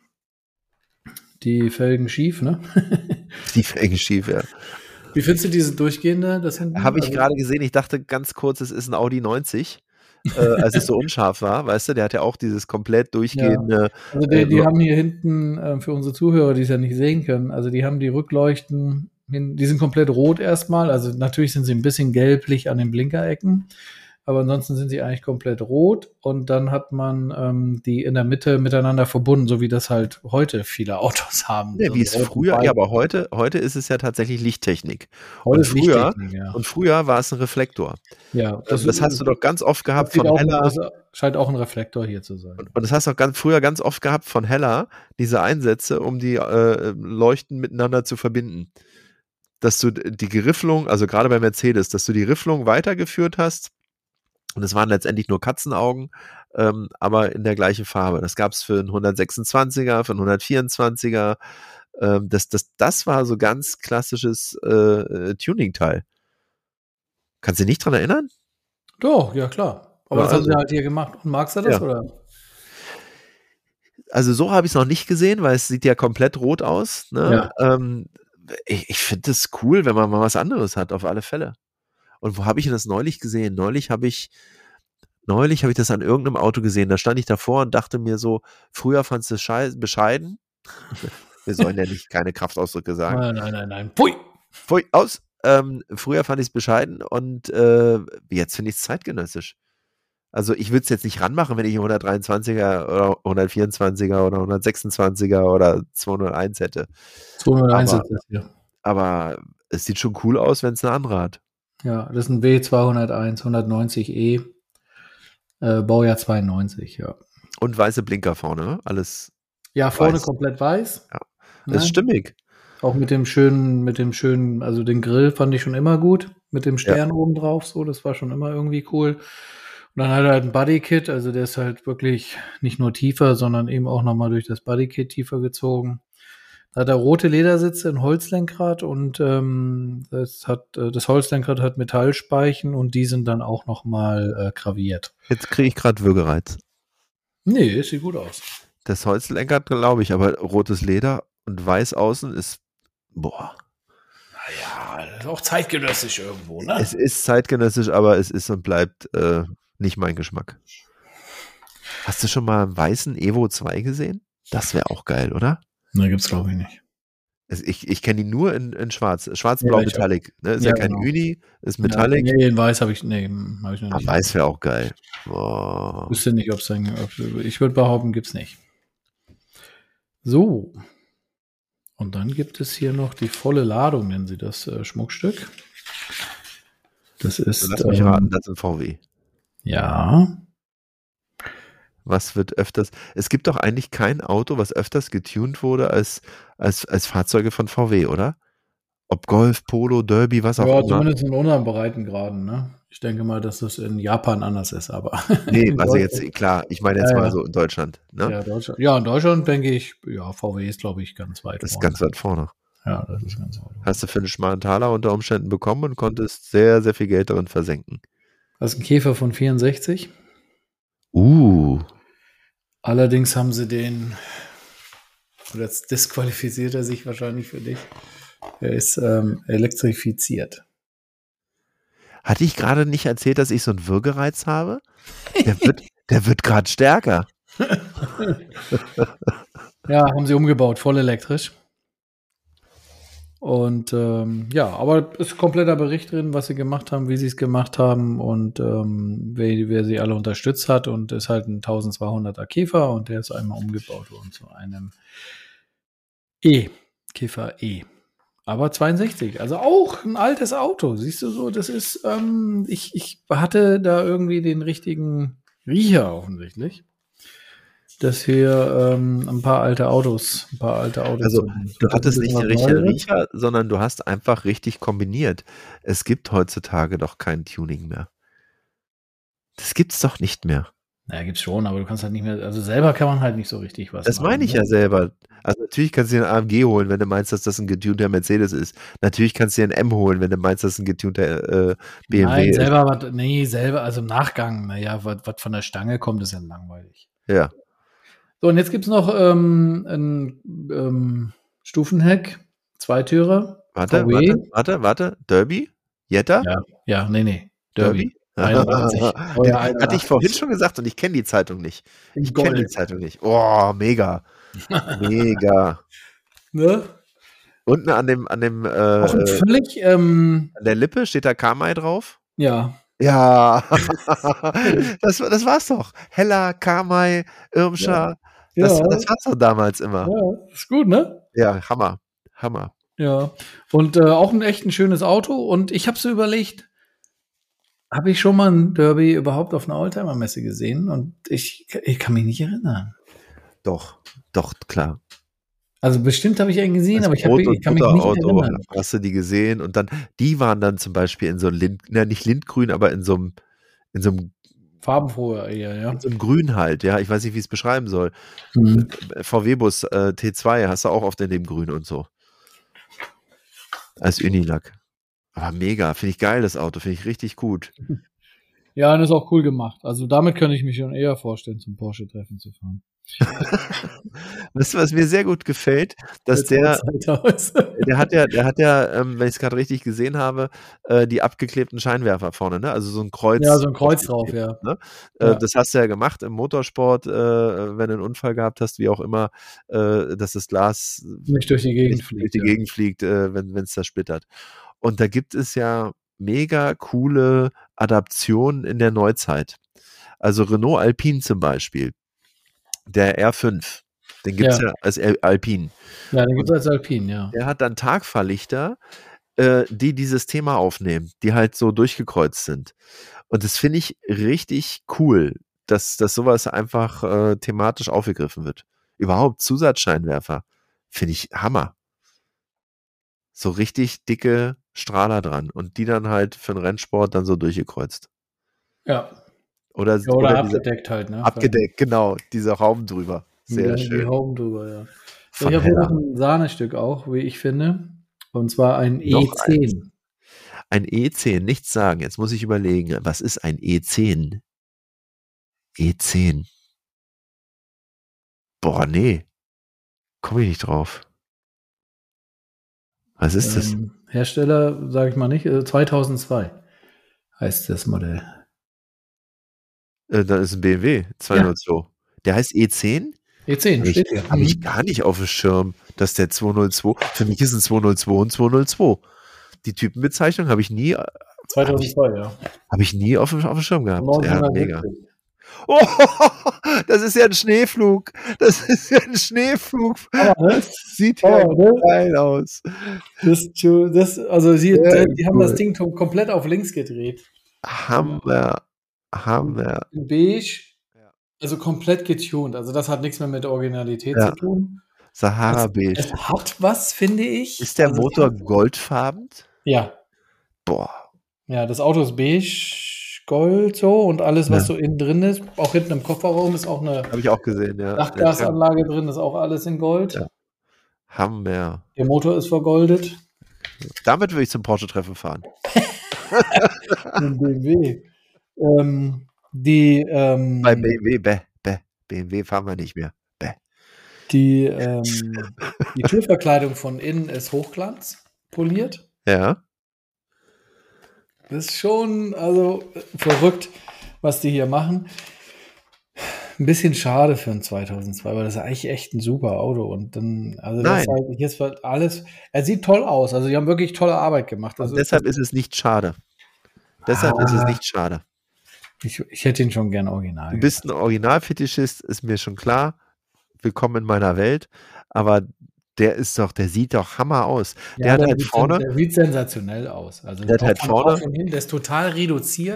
Die Felgen schief, ne?
Die Felgen schief, ja.
Wie findest du diese durchgehende? Das
Habe ich gerade gesehen. Ich dachte ganz kurz, es ist ein Audi neunzig. äh, als es so unscharf war, weißt du, der hat ja auch dieses komplett durchgehende.
Ja. Also die, die äh, haben hier hinten, äh, für unsere Zuhörer, die es ja nicht sehen können, also die haben die Rückleuchten, hin, die sind komplett rot erstmal, also natürlich sind sie ein bisschen gelblich an den Blinkerecken, aber ansonsten sind sie eigentlich komplett rot und dann hat man ähm, die in der Mitte miteinander verbunden, so wie das halt heute viele Autos haben.
Ja,
so
wie es früher, ja, aber heute, heute ist es ja tatsächlich Lichttechnik.
Heute
und,
ist
früher,
Lichttechnik, ja.
und früher war es ein Reflektor.
Ja,
das, das hast du doch ganz oft gehabt von
auch,
Hella.
Das scheint auch ein Reflektor hier zu sein.
Und, und das hast du auch ganz, früher ganz oft gehabt von Hella, diese Einsätze, um die äh, Leuchten miteinander zu verbinden. Dass du die Gerifflung, also gerade bei Mercedes, dass du die Rifflung weitergeführt hast. Und es waren letztendlich nur Katzenaugen, ähm, aber in der gleichen Farbe. Das gab es für einen hundertsechsundzwanziger, für einen hundertvierundzwanziger. Ähm, das, das, das war so ganz klassisches äh, Tuning-Teil. Kannst du dich nicht dran erinnern?
Doch, ja klar. Aber ja, das also, haben sie halt hier gemacht. Und magst du das, ja. oder?
Also so habe ich es noch nicht gesehen, weil es sieht ja komplett rot aus. Ne? Ja. Ähm, ich ich finde es cool, wenn man mal was anderes hat, auf alle Fälle. Und wo habe ich das neulich gesehen? Neulich habe ich, neulich habe ich das an irgendeinem Auto gesehen. Da stand ich davor und dachte mir so, früher fandst du es bescheiden. Wir sollen ja nicht keine Kraftausdrücke sagen.
Nein, nein, nein, nein. Pui!
Pui, aus. Ähm, früher fand ich es bescheiden und äh, jetzt finde ich es zeitgenössisch. Also ich würde es jetzt nicht ranmachen, wenn ich einen hundertdreiundzwanziger oder hundertvierundzwanziger oder hundertsechsundzwanziger oder zweihunderteins hätte.
zweihunderteins
aber,
ist das hier.
Aber es sieht schon cool aus, wenn es eine andere hat.
Ja, das ist ein W zweihunderteins, hundertneunzig E, äh, Baujahr zweiundneunzig, ja.
Und weiße Blinker vorne, alles.
Ja, vorne
weiß.
komplett weiß.
Ja, das ist stimmig.
Auch mit dem schönen, mit dem schönen, also den Grill fand ich schon immer gut, mit dem Stern ja. oben drauf, so, das war schon immer irgendwie cool. Und dann hat er halt ein Bodykit, also der ist halt wirklich nicht nur tiefer, sondern eben auch nochmal durch das Bodykit tiefer gezogen. Da hat er rote Ledersitze, ein Holzlenkrad und ähm, das hat äh, das Holzlenkrad hat Metallspeichen und die sind dann auch nochmal äh, graviert.
Jetzt kriege ich gerade Würgereiz.
Nee, sieht gut aus.
Das Holzlenkrad glaube ich, aber rotes Leder und weiß außen ist, boah.
Naja, das ist auch zeitgenössisch irgendwo, ne?
Es ist zeitgenössisch, aber es ist und bleibt äh, nicht mein Geschmack. Hast du schon mal einen weißen Evo zwei gesehen? Das wäre auch geil, oder?
Ne, gibt's glaube ich nicht.
Also ich ich kenne ihn nur in, in schwarz. Schwarz-blau ja, Metallic. Ne? Ist ja, ja kein
genau.
Uni, ist Metallic.
Ja, nee, in weiß habe ich, nee, hab ich noch nicht.
Aber weiß wäre auch geil. Boah.
Ich wüsste nicht, ob es dann, ich würde behaupten, gibt's nicht. So. Und dann gibt es hier noch die volle Ladung, nennen sie das äh, Schmuckstück. Das ist.
Lass mich ähm, raten, das ist ein V W.
Ja.
Was wird öfters, es gibt doch eigentlich kein Auto, was öfters getuned wurde als, als, als Fahrzeuge von V W, oder? Ob Golf, Polo, Derby, was auch
ja,
immer.
Ja, zumindest in unseren Breitengraden, ne? Ich denke mal, dass das in Japan anders ist, aber.
Nee, also jetzt, klar, ich meine jetzt ja, mal ja. so in Deutschland, ne?
Ja, Deutschland. Ja, in Deutschland denke ich, ja, V W ist, glaube ich, ganz weit
das
vorne.
Das ist ganz weit vorne.
Ja, das ist ganz weit vorne.
Hast du für einen schmalen Taler unter Umständen bekommen und konntest sehr, sehr viel Geld darin versenken.
Das ist ein Käfer von vierundsechzig.
Uh.
Allerdings haben sie den, oder jetzt disqualifiziert er sich wahrscheinlich für dich, er ist ähm, elektrifiziert.
Hatte ich gerade nicht erzählt, dass ich so einen Würgereiz habe? Der wird, der wird gerade stärker.
Ja, haben sie umgebaut, voll elektrisch. Und ähm, ja, aber es ist kompletter Bericht drin, was sie gemacht haben, wie sie es gemacht haben und ähm, wer, wer sie alle unterstützt hat. Und ist halt ein eintausendzweihunderter Käfer und der ist einmal umgebaut worden zu einem E, Käfer E. Aber zweiundsechzig, also auch ein altes Auto, siehst du so, das ist, ähm, ich, ich hatte da irgendwie den richtigen Riecher offensichtlich. dass hier ähm, ein paar alte Autos, ein paar alte Autos
Also,
sind.
du
Das
hattest
ist
nicht den
was
richtigen
Neues.
Riecher, sondern du hast einfach richtig kombiniert. Es gibt heutzutage doch kein Tuning mehr. Das gibt's doch nicht mehr.
Ja, gibt's schon, aber du kannst halt nicht mehr, also selber kann man halt nicht so richtig was
Das
machen.
meine ich
ne?
ja selber. Also natürlich kannst du dir einen A M G holen, wenn du meinst, dass das ein getunter Mercedes ist. Natürlich kannst du dir einen M holen, wenn du meinst, dass das ein getunter äh, B M W
Nein,
ist.
selber, was, nee, selber, also im Nachgang, naja, was was von der Stange kommt, ist ja langweilig.
Ja.
So, und jetzt gibt's noch ähm, ein ähm, Stufenheck, Zweitürer,
Warte,
V W.
warte, warte, warte. Derby? Jetta?
Ja, ja, nee, nee, Derby.
Derby?
einundachtzig.
Den
Euer
hatte ich
einundachtzig.
vorhin schon gesagt und ich kenne die Zeitung nicht.
In
Ich kenne die
Gold.
Zeitung nicht. Oh, mega. Mega.
Ne?
Unten an dem, an dem,
Auch ein
äh,
völlig, ähm,
an der Lippe steht da Kamai drauf.
ja,
Ja, das, das war's doch. Hella, Kamai, Irmscher, das,
ja,
das war's doch damals immer.
ja, ist gut, ne?
Ja, Hammer, Hammer.
Ja. Und äh, auch ein echt ein schönes Auto. Und ich habe so überlegt, habe ich schon mal ein Derby überhaupt auf einer Oldtimer-Messe gesehen? Und ich, ich kann mich nicht erinnern.
Doch, doch, klar.
Also bestimmt habe ich einen gesehen,
Als
aber ich, hab,
Brot-
ich
und
kann mich nicht
Butterauto
erinnern.
hast du die gesehen und dann, die waren dann zum Beispiel in so einem Lind, na, nicht Lindgrün, aber in so einem, in so einem,
Farbenfroher eher, ja.
in so einem Grün halt, ja, ich weiß nicht, wie ich es beschreiben soll.
Mhm.
V W-Bus äh, T zwei hast du auch oft in dem Grün und so. Als Unilack. Aber mega, finde ich geil, das Auto, finde ich richtig gut.
Ja, und ist auch cool gemacht. Also damit könnte ich mich schon eher vorstellen, zum Porsche-Treffen zu fahren.
Weißt du, was mir sehr gut gefällt, dass der, der hat ja, der hat ja, ähm, wenn ich es gerade richtig gesehen habe, äh, die abgeklebten Scheinwerfer vorne, ne? Also so ein Kreuz.
Ja, so ein Kreuz drauf, ja.
Ne?
Ja.
Äh, das hast du ja gemacht im Motorsport, äh, wenn du einen Unfall gehabt hast, wie auch immer, äh, dass das Glas
Nicht durch die Gegend
nicht durch
fliegt.
die
ja.
Gegend fliegt, äh, wenn es da splittert. Und da gibt es ja mega coole Adaptionen in der Neuzeit. Also Renault Alpine zum Beispiel, der R fünf, den gibt es ja.
Ja.
ja als Al- Alpine.
Ja, den gibt es als Alpine, ja.
Der hat dann Tagfahrlichter, äh, die dieses Thema aufnehmen, die halt so durchgekreuzt sind. Und das finde ich richtig cool, dass, dass sowas einfach äh, thematisch aufgegriffen wird. Überhaupt Zusatzscheinwerfer finde ich Hammer. So richtig dicke Strahler dran und die dann halt für den Rennsport dann so durchgekreuzt.
Ja.
Oder,
Ja, oder,
diese-
abgedeckt halt, ne?
abgedeckt, genau, dieser Raum drüber. Sehr
Ja, die
schön.
Hauben drüber, ja. So,
Von
ich habe hier
Hella.
noch ein Sahnestück auch, wie ich finde. Und zwar ein
Noch
E zehn.
Ein E zehn, nichts sagen. Jetzt muss ich überlegen, was ist ein E zehn? E zehn. Boah, nee. Komme ich nicht drauf. Was ist das?
Ähm, Hersteller, sage ich mal nicht, äh, zweitausendzwei heißt das Modell.
Äh, das ist ein B M W zweihundertzwei. Der heißt E zehn?
E zehn,
Habe ich,
steht hier.
hab ich
Mhm.
gar nicht auf dem Schirm, dass der zweihundertzwei, für mich ist ein zweihundertzwei und zweihundertzwei. Die Typenbezeichnung habe ich nie,
zweitausendzwei, ja.
habe ich nie auf dem, auf dem Schirm gehabt. Ja, mega.
neunzehnhundertsiebzig.
Oh, das ist ja ein Schneeflug. Das ist ja ein Schneeflug.
Aber, ne?
Das sieht ja
Oh, ne?
geil aus.
Das, das, also sie,
Sehr
die haben
cool.
das Ding kom- komplett auf links gedreht.
Hammer, Hammer.
In beige,
Ja.
also komplett getuned. Also das hat nichts mehr mit Originalität
Ja.
zu tun.
Sahara
Es,
Beige.
es hat was, finde ich.
Ist der
Also,
Motor goldfarben?
Ja.
Boah.
Ja, das Auto ist beige, gold so und alles, was
Ja.
so innen drin ist, auch hinten im Kofferraum ist auch eine
Habe ich auch gesehen, ja.
Dachgasanlage drin, ist auch alles in Gold.
Ja. Hammer.
Der Motor ist vergoldet.
Damit würde ich zum Porsche-Treffen fahren.
Ein B M W. Ähm, die, ähm,
Bei B M W, bäh, bäh. B M W fahren wir nicht mehr. Bäh.
die, ähm, die Türverkleidung von innen ist Hochglanz poliert.
Ja.
Das ist schon, also verrückt, was die hier machen. Ein bisschen schade für ein zweitausendzwei, weil das ist eigentlich echt ein super Auto. Und dann, also das
Nein.
halt, hier ist halt alles, er sieht toll aus. Also die haben wirklich tolle Arbeit gemacht.
Und
Also
deshalb ist es nicht schade. Deshalb ist es
Ah.
nicht schade.
ich, ich hätte ihn schon gern original.
Du bist ein Originalfetischist, ist mir schon klar. Willkommen in meiner Welt. Aber der ist doch, der sieht doch Hammer aus.
gemacht.
Der hat
der
halt
sieht
vorne,
sen- Der sieht sensationell aus. Also
Der hat
auch
halt
von
vorne-
außen hin, der ist total reduziert.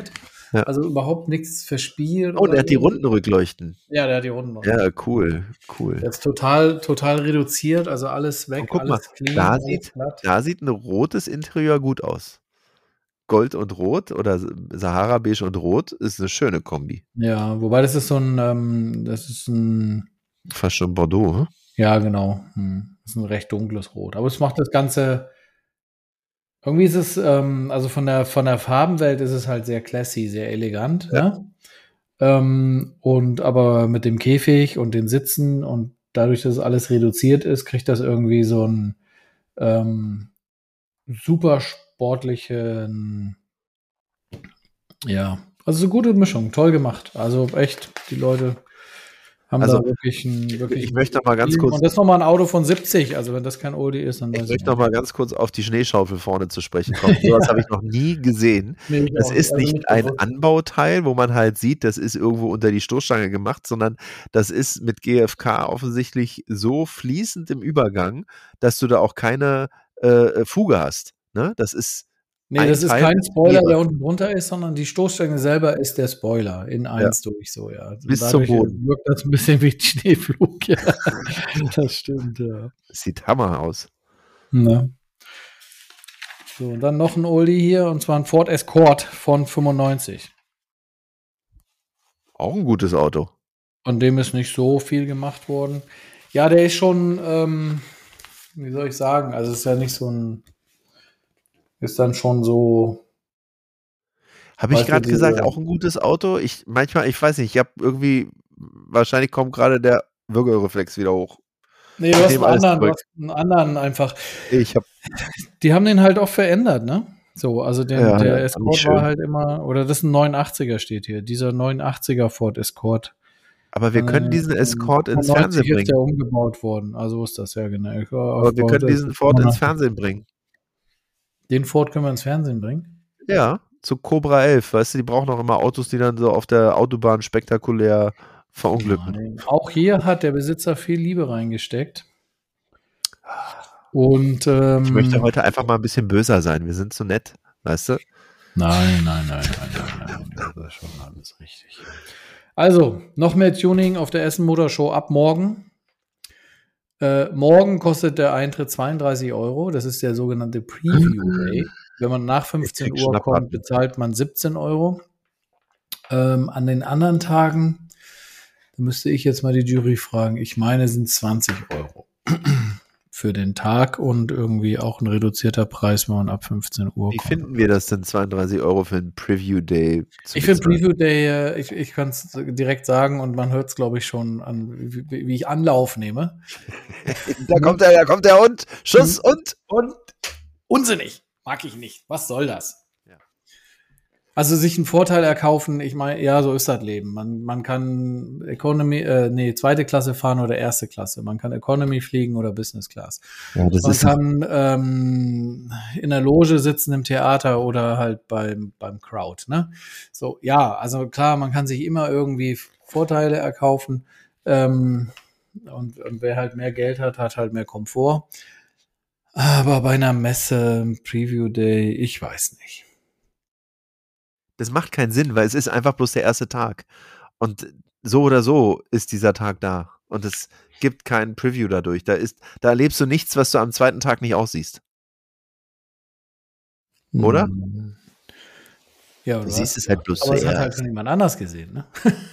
Ja.
Also überhaupt nichts verspielt.
Oh,
oder
der hat die
irgendwie.
Rundenrückleuchten.
Ja, der hat die Runden.
Ja, cool, cool.
Der ist total, total reduziert, also alles weg,
Und guck mal,
alles clean,
da
alles
sieht,
glatt.
da sieht ein rotes Interieur gut aus. Gold und Rot oder Sahara Beige und Rot ist eine schöne Kombi.
Ja, wobei das ist so ein, ähm, das ist ein,
Fast schon Bordeaux, hm?
ja genau, hm, das ist ein recht dunkles Rot. Aber es macht das Ganze, irgendwie ist es, ähm, also von der, von der Farbenwelt ist es halt sehr classy, sehr elegant,
Ja.
ne? Ähm, und aber mit dem Käfig und den Sitzen und dadurch, dass alles reduziert ist, kriegt das irgendwie so einen ähm, super sportlichen, ja, also so eine gute Mischung, toll gemacht. Also echt, die Leute haben
Also,
da wirklich ein wirklich
ich
ein
möchte noch
gutes
mal ganz
Feeling.
kurz-
Und das ist nochmal ein Auto von siebzig, also wenn das kein Oldie ist, dann
Ich
weiß
möchte
ich
noch
nicht.
mal ganz kurz auf die Schneeschaufel vorne zu sprechen kommen. Sowas
Ja.
habe ich noch nie gesehen.
Nee, ich
Das
auch
ist
Also
nicht ein
bewusst.
Anbauteil, wo man halt sieht, das ist irgendwo unter die Stoßstange gemacht, sondern das ist mit G F K offensichtlich so fließend im Übergang, dass du da auch keine äh, Fuge hast. Ne? Das ist
Nee,
ein
das ist
Teil
kein
mit
Spoiler,
mehreren.
der unten drunter ist, sondern die Stoßstange selber ist der Spoiler in
Ja.
eins durch so, ja. Und
Bis zum
dadurch
Boden.
wirkt das ein bisschen wie ein Schneeflug, ja. Das stimmt, ja.
Das sieht Hammer aus.
Ne? So, und dann noch ein Oldie hier, und zwar ein Ford Escort von fünfundneunzig.
Auch ein gutes Auto.
An dem ist nicht so viel gemacht worden. Ja, der ist schon, ähm, wie soll ich sagen, also ist ja nicht so ein, ist dann schon so,
Habe ich
weißt du,
gerade gesagt,
diese-
auch ein gutes Auto? Ich manchmal, ich weiß nicht, ich habe irgendwie, wahrscheinlich kommt gerade der Würgereflex wieder hoch.
nee, du
Ich
hast einen
nehme alles
anderen, du
zurück.
hast einen anderen einfach.
Ich habe
Die haben den halt auch verändert, ne? So, also den,
Ja,
der
ja,
Escort
nicht
war
schön.
halt immer, oder das ist ein neunundachtziger steht hier, dieser neunundachtziger Ford Escort.
Aber wir können diesen
Äh,
Escort ins
fünfundneunzig
Fernsehen
ist der
bringen.
umgebaut worden. Also ist das ja genau.
Aber wir können diesen Ford ins Fernsehen bringen.
Den Ford können wir ins Fernsehen bringen?
Ja, zu Cobra elf. Weißt du, die brauchen auch immer Autos, die dann so auf der Autobahn spektakulär verunglücken.
Nein. Auch hier hat der Besitzer viel Liebe reingesteckt. Und ähm,
Ich möchte heute einfach mal ein bisschen böser sein. Wir sind so nett, weißt du?
Nein, nein, nein, nein, nein, nein. Das ist schon alles richtig. Also, noch mehr Tuning auf der Essen Motor Show ab morgen. Äh, morgen kostet der Eintritt zweiunddreißig Euro. Das ist der sogenannte Preview Day. Wenn man nach fünfzehn
krieg
Uhr
Schnappatmen.
kommt, bezahlt man siebzehn Euro. Ähm, an den anderen Tagen, da müsste ich jetzt mal die Jury fragen, ich meine, sind zwanzig Euro für den Tag und irgendwie auch ein reduzierter Preis, wenn man ab fünfzehn Uhr
Wie
kommt.
finden wir das denn, zweiunddreißig Euro für einen Preview Day? zu
Ich finde
bezahlen?
Preview Day, äh, ich, ich kann es direkt sagen und man hört es, glaube ich, schon an, wie, wie ich Anlauf nehme.
Da kommt der, da kommt der Hund. Schuss und.
Und unsinnig. Mag ich nicht. Was soll das?
Ja.
Also sich einen Vorteil erkaufen, ich meine, ja, so ist das Leben. Man, man kann Economy, äh, nee, zweite Klasse fahren oder erste Klasse. Man kann Economy fliegen oder Business Class.
Ja, das
Man
ist
kann ähm, in der Loge sitzen im Theater oder halt beim, beim Crowd, ne? So, ja, also klar, man kann sich immer irgendwie Vorteile erkaufen. Ähm, und, und wer halt mehr Geld hat, hat halt mehr Komfort. Aber bei einer Messe, Preview Day, ich weiß nicht.
Das macht keinen Sinn, weil es ist einfach bloß der erste Tag. Und so oder so ist dieser Tag da. Und es gibt kein Preview dadurch. Da ist, da erlebst du nichts, was du am zweiten Tag nicht auch siehst. Oder?
Hm. Ja,
Du
du
siehst
hast,
es halt bloß
aber es hat
zuerst.
halt schon jemand anders gesehen, ne?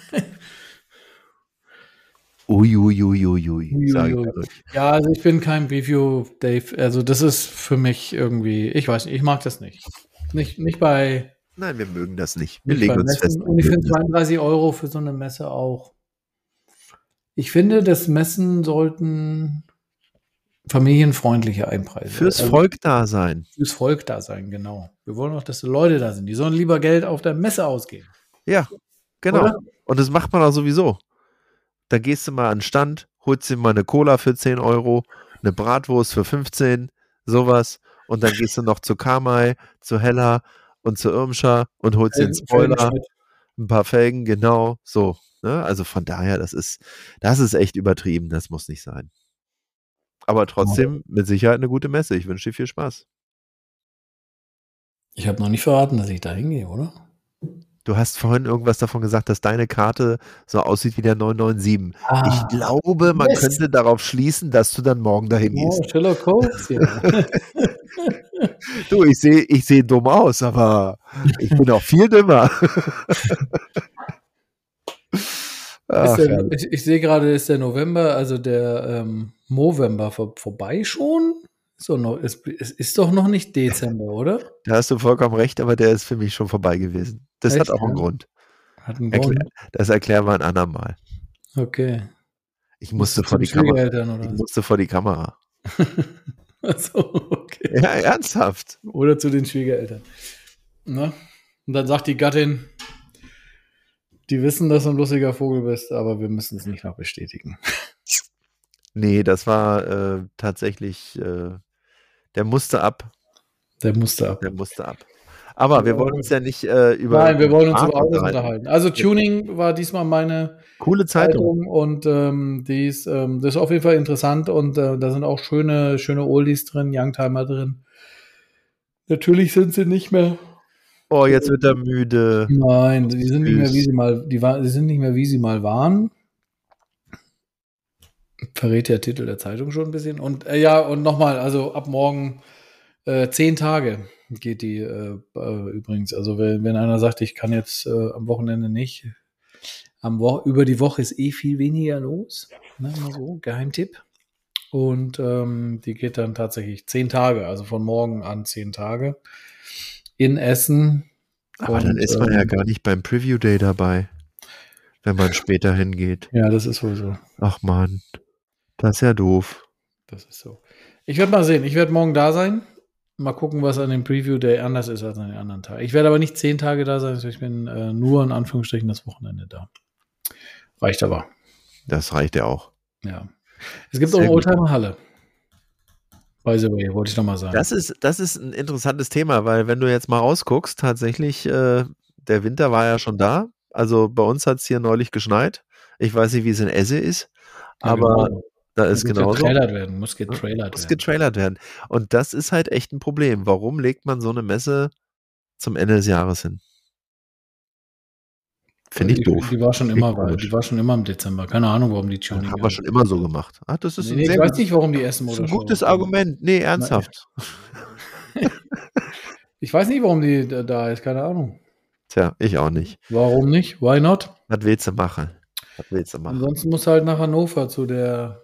Uiuiuiui, sage ich dadurch.
Ja, also ich bin kein Preview Dave. Also das ist für mich irgendwie, ich weiß nicht, ich mag das nicht. Nicht, nicht bei,
Nein, wir mögen das nicht. Wir
nicht
legen
bei
uns
Messen.
fest.
Und ich finde zweiunddreißig Euro für so eine Messe auch. Ich finde, dass Messen sollten familienfreundliche Einpreise.
Fürs
also
Volk da sein.
Fürs Volk da sein, genau. Wir wollen auch, dass die Leute da sind. Die sollen lieber Geld auf der Messe ausgeben.
Ja, genau.
Oder?
Und das macht man auch sowieso. Da gehst du mal an den Stand, holst dir mal eine Cola für zehn Euro, eine Bratwurst für fünfzehn, sowas. Und dann gehst du noch zu Kamai, zu Hella und zu Irmscher und holst dir einen Spoiler,
Felgenschnitt.
ein paar Felgen, genau, so. Ne? Also von daher, das ist, das ist echt übertrieben, das muss nicht sein. Aber trotzdem mit Sicherheit eine gute Messe. Ich wünsche dir viel Spaß.
Ich habe noch nicht verraten, dass ich da hingehe, oder?
Du hast vorhin irgendwas davon gesagt, dass deine Karte so aussieht wie der neun neun sieben.
Ah,
ich glaube, man
yes.
könnte darauf schließen, dass du dann morgen dahin
Oh,
gehst.
Sherlock Holmes, ja.
Du, ich sehe ich seh dumm aus, aber ich bin auch viel dümmer. Ach,
Ist der,
herrlich.
ich ich sehe gerade, ist der November, also der ähm, Movember vor, vorbei schon? So noch, es, es ist doch noch nicht Dezember, oder?
Da hast du vollkommen recht, aber der ist für mich schon vorbei gewesen. Das
Echt,
hat auch einen
ja?
Grund.
Hat einen
Erklär,
Grund.
das erklären wir ein andermal.
Okay.
Ich
Musst
musste
du
vor
zu
die
den
Kamera.
Schwiegereltern
Ich
oder
musste vor die Kamera.
was? Achso, okay.
Ja, ernsthaft.
Oder zu den Schwiegereltern. Na? Und dann sagt die Gattin, die wissen, dass du ein lustiger Vogel bist, aber wir müssen es nicht noch bestätigen.
Nee, das war äh, tatsächlich, äh, der musste ab.
Der musste ab.
Der musste ab. Aber wir wollen uns ja nicht äh, über.
Nein, wir wollen uns
Fahrt
über Autos
unterhalten.
unterhalten. Also Tuning war diesmal meine
Coole Zeitung.
Zeitung und ähm, die ist, ähm, das ist auf jeden Fall interessant und äh, da sind auch schöne, schöne Oldies drin, Youngtimer drin. Natürlich sind sie nicht mehr.
Oh, jetzt wird er müde.
Nein, die sind nicht mehr, wie
Süß.
sie mal, die, war, die sind nicht mehr, wie sie mal waren. Verrät der Titel der Zeitung schon ein bisschen. Und äh, ja, und nochmal, also ab morgen äh, zehn Tage geht die äh, äh, übrigens. Also wenn, wenn einer sagt, ich kann jetzt äh, am Wochenende nicht, am Wo- über die Woche ist eh viel weniger los. Ne, mal so, Geheimtipp. Und ähm, die geht dann tatsächlich zehn Tage, also von morgen an zehn Tage in Essen.
Aber
und,
dann ist man ja
ähm,
gar nicht beim Preview Day dabei, wenn man später hingeht.
Ja, das ist wohl so.
Ach man, das ist ja doof.
Das ist so. Ich werde mal sehen. Ich werde morgen da sein. Mal gucken, was an dem Preview Day anders ist als an den anderen Tagen. Ich werde aber nicht zehn Tage da sein. Ich bin äh, nur in Anführungsstrichen das Wochenende da. Reicht aber.
Das reicht ja auch.
Ja. Es gibt
Sehr
auch eine
gut.
Oldtimer-Halle. By the way, wollte ich noch mal sagen.
Das ist, das ist ein interessantes Thema, weil wenn du jetzt mal rausguckst, tatsächlich, äh, der Winter war ja schon da. Also bei uns hat es hier neulich geschneit. Ich weiß nicht, wie es in Esse ist,
Ja,
aber
genau.
da ist
muss
genauso.
getrailert werden. Muss getrailert
Muss
werden.
getrailert werden. Und das ist halt echt ein Problem. Warum legt man so eine Messe zum Ende des Jahres hin? Finde ich
die,
doof.
Die war schon
Finde ich
immer,
komisch.
die war schon immer im Dezember. Keine Ahnung, warum die
Das
Tuning.
haben wir schon immer so gemacht. Ah, das ist
Nee,
ein
nee,
sehr
ich weiß
gutes,
nicht, warum die Essen
das ist ein gutes
Motorshow-
Argument. Nee, ernsthaft.
Ich weiß nicht, warum die da- da ist. Keine Ahnung.
Tja, ich auch nicht.
Warum nicht? Why not?
Was willst du machen? Was willst du machen?
Ansonsten muss halt nach Hannover zu der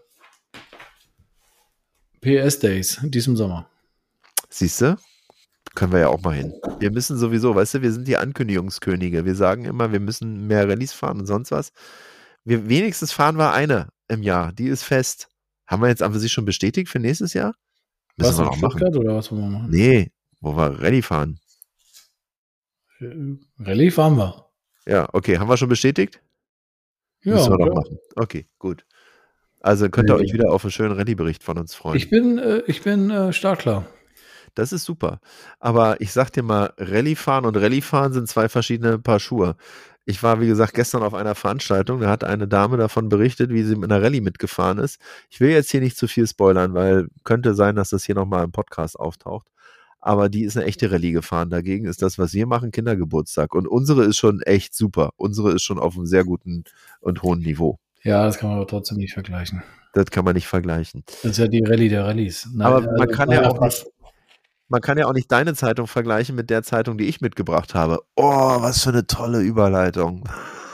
P S Days in diesem Sommer.
Siehst du? Können wir ja auch mal hin. Wir müssen sowieso, weißt du, wir sind die Ankündigungskönige. Wir sagen immer, wir müssen mehr Rallyes fahren und sonst was. Wir, wenigstens fahren wir eine im Jahr. Die ist fest. Haben wir jetzt an sich schon bestätigt für nächstes Jahr? Müssen
Was,
wir
in
noch machen.
Stuttgart oder was wollen wir machen?
Nee, wo wir Rallye fahren.
Äh, Rallye fahren wir.
Ja, okay. Haben wir schon bestätigt?
Ja,
Müssen wir doch
ja.
machen. Okay, gut. Also könnt ihr
Ja.
euch wieder auf einen schönen Rallye-Bericht von uns freuen.
Ich bin, äh, ich bin äh, startklar.
Das ist super. Aber ich sag dir mal, Rallye fahren und Rallye fahren sind zwei verschiedene Paar Schuhe. Ich war, wie gesagt, gestern auf einer Veranstaltung, da hat eine Dame davon berichtet, wie sie mit einer Rallye mitgefahren ist. Ich will jetzt hier nicht zu viel spoilern, weil könnte sein, dass das hier nochmal im Podcast auftaucht. Aber die ist eine echte Rallye gefahren. Dagegen ist das, was wir machen, Kindergeburtstag. Und unsere ist schon echt super. Unsere ist schon auf einem sehr guten und hohen Niveau.
Ja, das kann man aber trotzdem nicht vergleichen.
Das kann man nicht vergleichen.
Das ist ja die Rallye der Rallyes. Nein,
Aber man
also,
kann ja
nein,
auch nicht, man kann ja auch nicht deine Zeitung vergleichen mit der Zeitung, die ich mitgebracht habe. Oh, was für eine tolle Überleitung.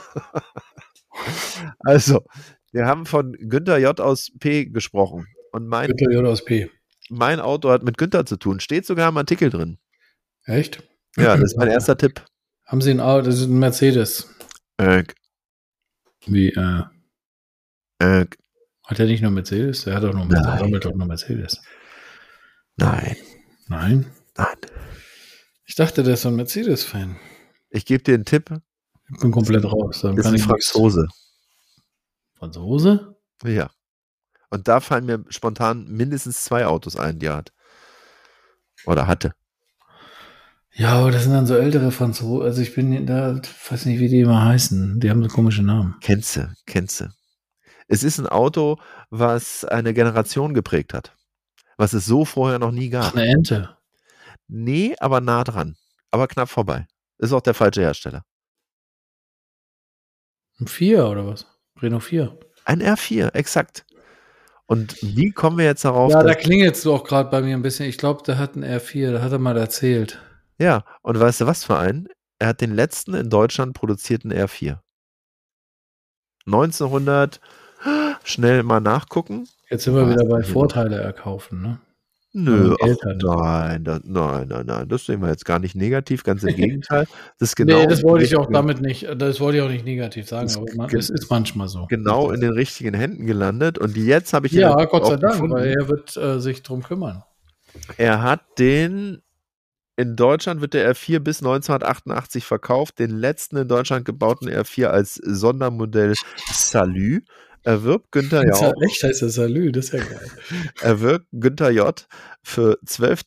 Also, wir haben von Günther J. aus P gesprochen. Und mein,
Günther J aus P.
mein Auto hat mit Günther zu tun. Steht sogar im Artikel drin.
Echt?
Ja, das ist mein erster Tipp.
Haben Sie ein Auto? Das ist ein Mercedes.
Äh,
Wie, äh,
äh,
hat er nicht nur Mercedes? Er hat doch nur
Nein.
Mercedes. Er sammelt doch nur Mercedes.
nein,
Nein?
nein.
Ich dachte, der ist so ein Mercedes-Fan.
Ich gebe dir einen Tipp.
Ich bin komplett raus. Dann
Ist
kann
ein
ich nichts-
Franzose.
Franzose?
Ja. Und da fallen mir spontan mindestens zwei Autos ein, die er hat. Oder hatte.
Ja, aber das sind dann so ältere Franzosen. Also ich bin da, weiß nicht, wie die immer heißen. Die haben so komische Namen.
Kennst du, kennst du. Es ist ein Auto, was eine Generation geprägt hat. Was es so vorher noch nie
Ach,
gab.
eine Ente.
Nee, aber nah dran. Aber knapp vorbei. Ist auch der falsche Hersteller.
Ein vier oder was? Renault vier.
Ein R vier, exakt. Und wie kommen wir jetzt darauf?
Ja, da
dass,
klingelt es auch gerade bei mir ein bisschen. Ich glaube, der hat einen R vier, da hat er mal erzählt.
ja, und weißt du was für einen? Er hat den letzten in Deutschland produzierten R vier. neunzehnhundert, schnell mal nachgucken.
Jetzt sind wir
Was
wieder bei
denn hier
Vorteile erkaufen, ne?
Nö, ach,
Geld hat.
nein, da, nein, nein, nein, das sehen wir jetzt gar nicht negativ, ganz im Gegenteil. Das ist
Nee,
genau
das
in den
wollte ich auch
richtigen-
damit nicht, das wollte ich auch nicht negativ sagen,
Das
aber man,
ge-
es ist manchmal so.
genau in den richtigen Händen gelandet. Und jetzt habe ich ihn
Ja,
natürlich
Gott sei
auch
Dank,
gefunden.
weil er wird äh, sich drum kümmern.
Er hat den, in Deutschland wird der R vier bis neunzehnhundertachtundachtzig verkauft, den letzten in Deutschland gebauten R vier als Sondermodell Salü. Erwirbt Günther
Das ist ja
Jauch,
echt, heißt das Salü, das ist ja geil.
erwirbt Günther J. für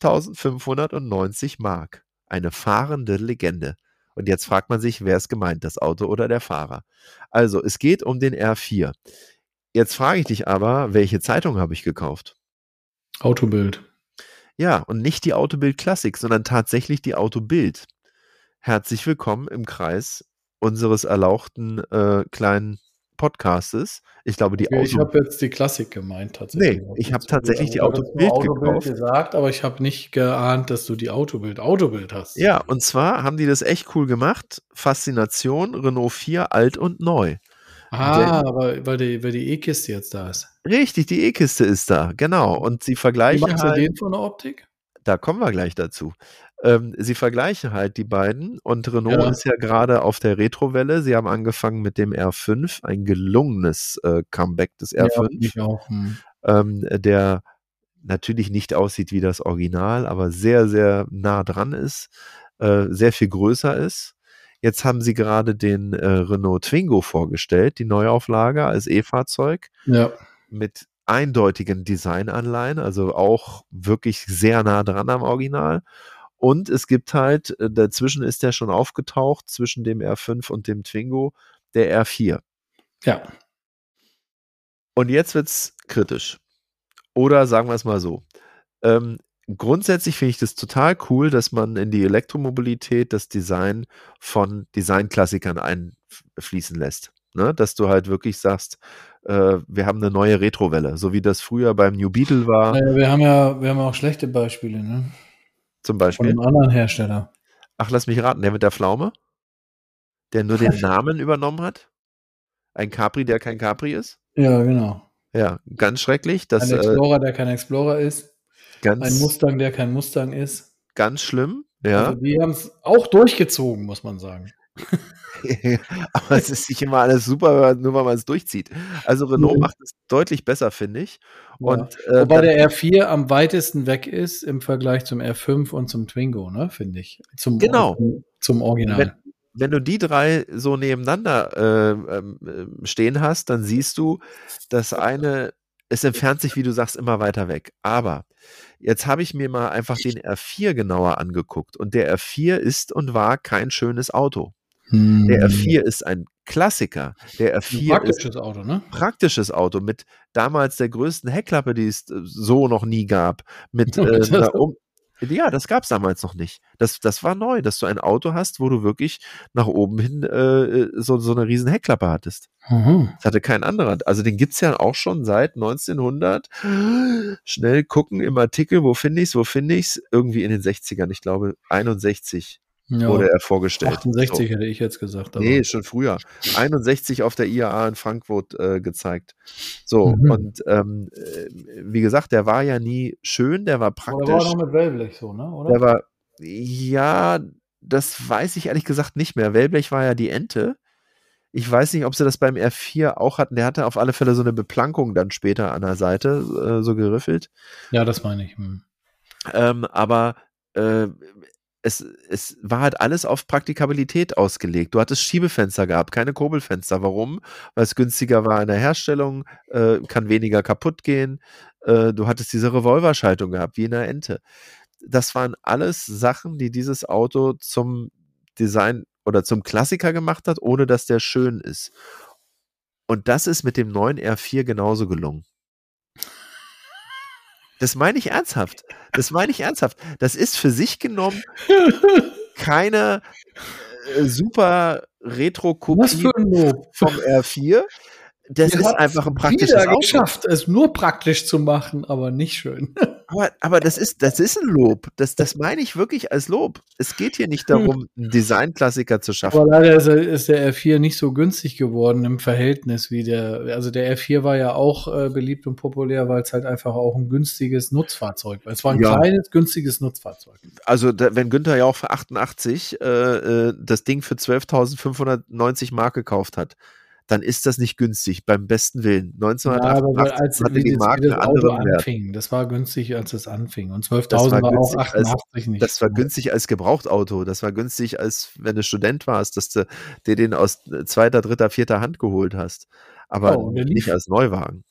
zwölftausendfünfhundertneunzig Mark. Eine fahrende Legende. Und jetzt fragt man sich, wer ist gemeint, das Auto oder der Fahrer? Also, es geht um den R vier. Jetzt frage ich dich aber, welche Zeitung habe ich gekauft?
Autobild.
Ja, und nicht die Autobild Klassik, sondern tatsächlich die Autobild. Herzlich willkommen im Kreis unseres erlauchten äh, kleinen Podcastes. Ich glaube, die
Okay, ich
Auto...
habe jetzt die Klassik gemeint, tatsächlich.
Nee, ich habe
Also,
tatsächlich die
ich habe jetzt
Autobild
nur Autobild
gekauft.
gesagt, aber ich habe nicht geahnt, dass du die Autobild Autobild hast.
Ja, und zwar haben die das echt cool gemacht. Faszination, Renault vier, alt und neu.
Ah,
Denn-
aber weil die, weil die E-Kiste jetzt da ist.
Richtig, die E-Kiste ist da, genau. Und sie
Wie
vergleichen
machst du
halt...
den von der Optik?
Da kommen wir gleich dazu. Ähm, sie vergleichen halt die beiden und Renault
Ja.
ist ja gerade auf der Retrowelle. Sie haben angefangen mit dem R fünf, ein gelungenes äh, Comeback des R fünf,
ich auch. Hm.
ähm, der natürlich nicht aussieht wie das Original, aber sehr, sehr nah dran ist, äh, sehr viel größer ist. Jetzt haben sie gerade den äh, Renault Twingo vorgestellt, die Neuauflage als E-Fahrzeug
Ja.
mit eindeutigen Designanleihen, also auch wirklich sehr nah dran am Original. Und es gibt halt, äh, dazwischen ist der schon aufgetaucht, zwischen dem R fünf und dem Twingo, der R vier.
Ja.
Und jetzt wird's kritisch. Oder sagen wir es mal so. Ähm, grundsätzlich finde ich das total cool, dass man in die Elektromobilität das Design von Designklassikern einfließen lässt. Ne? Dass du halt wirklich sagst, äh, wir haben eine neue Retrowelle, so wie das früher beim New Beetle war,
Naja, wir haben ja, wir haben auch schlechte Beispiele, ne?
zum
Von
Beispiel.
einem anderen Hersteller.
Ach, lass mich raten, der mit der Pflaume? Der nur den Namen übernommen hat? Ein Capri, der kein Capri ist?
Ja, genau.
Ja, ganz schrecklich. Das
Ein
äh,
Explorer, der kein Explorer ist. Ein
ganz,
Mustang, der kein Mustang ist.
ganz schlimm. Ja.
Also die haben es auch durchgezogen, muss man sagen.
Aber es ist nicht immer alles super, nur weil man es durchzieht. Also Renault
Nee.
macht es deutlich besser, finde ich.
Ja.
Und äh,
Wobei
dann-
der R vier am weitesten weg ist im Vergleich zum R fünf und zum Twingo, ne, finde ich. Zum,
Genau.
Zum, zum Original.
wenn, wenn du die drei so nebeneinander äh, ähm, stehen hast, dann siehst du, das eine, es entfernt sich, wie du sagst, immer weiter weg. Aber jetzt habe ich mir mal einfach den R vier genauer angeguckt und der R vier ist und war kein schönes Auto.
Hm.
Der R vier ist ein Klassiker. Der R
Ein
vier ist
praktisches Auto, ne?
praktisches Auto mit damals der größten Heckklappe, die es äh, so noch nie gab. Mit äh,
Das-
einer um ja, das gab es damals noch nicht. Das, das war neu, dass du ein Auto hast, wo du wirklich nach oben hin äh, so, so eine riesen Heckklappe hattest.
Mhm.
Das hatte kein anderer. Also den gibt's ja auch schon seit neunzehnhundert. Schnell gucken im Artikel, wo finde ich's, wo finde ich's? Irgendwie in den sechzigern, ich glaube einundsechzig
Ja,
wurde er vorgestellt.
achtundsechzig
So.
hätte ich jetzt gesagt. Aber
Nee, schon früher. einundsechzig auf der I A A in Frankfurt äh, gezeigt. So,
Mhm.
und ähm, äh, wie gesagt, der war ja nie schön, der war
Aber
praktisch.
der war noch mit Wellblech so, ne? Oder?
Der war, ja, das weiß ich ehrlich gesagt nicht mehr. Wellblech war ja die Ente. Ich weiß nicht, ob sie das beim R vier auch hatten. Der hatte auf alle Fälle so eine Beplankung dann später an der Seite, äh, so geriffelt.
Ja, das meine ich. Hm.
Ähm, aber äh, es, es war halt alles auf Praktikabilität ausgelegt. Du hattest Schiebefenster gehabt, keine Kurbelfenster. Warum? Weil es günstiger war in der Herstellung, äh, kann weniger kaputt gehen. Äh, du hattest diese Revolverschaltung gehabt, wie in der Ente. Das waren alles Sachen, die dieses Auto zum Design oder zum Klassiker gemacht hat, ohne dass der schön ist. Und das ist mit dem neuen R vier genauso gelungen. Das meine ich ernsthaft. Das meine ich ernsthaft. Das ist für sich genommen keine, äh, super Retro-Kopie
Was für ein Lob.
vom R vier. Das
Ihr
ist
habt's
einfach ein praktisches
wieder
Auto.
geschafft, es nur praktisch zu machen, aber nicht schön.
Aber, aber das ist, das ist ein Lob. Das, das meine ich wirklich als Lob. Es geht hier nicht darum, einen Designklassiker zu schaffen.
Aber leider ist, er- ist der R vier nicht so günstig geworden im Verhältnis wie der, also der R vier war ja auch äh, beliebt und populär, weil es halt einfach auch ein günstiges Nutzfahrzeug war. Es war ein
Ja.
kleines, günstiges Nutzfahrzeug.
Also, da, wenn Günther ja auch für achtundachtzig äh, äh, das Ding für zwölftausendfünfhundertneunzig Mark gekauft hat, dann ist das nicht günstig, beim besten Willen.
Ja, aber
neunzehnhundertachtundachtzig
als
hatte
wie
die
das,
Marke
wie das
einen
Auto
anderen Wert.
anfing, das war günstig, als es anfing. Und
Das war
zwölftausend war auch
günstig als,
achtundachtzig nicht.
das war günstig als Gebrauchtauto. Das war günstig, als wenn du Student warst, dass du dir den aus zweiter, dritter, vierter Hand geholt hast. Aber
Oh, und der lief.
nicht als Neuwagen.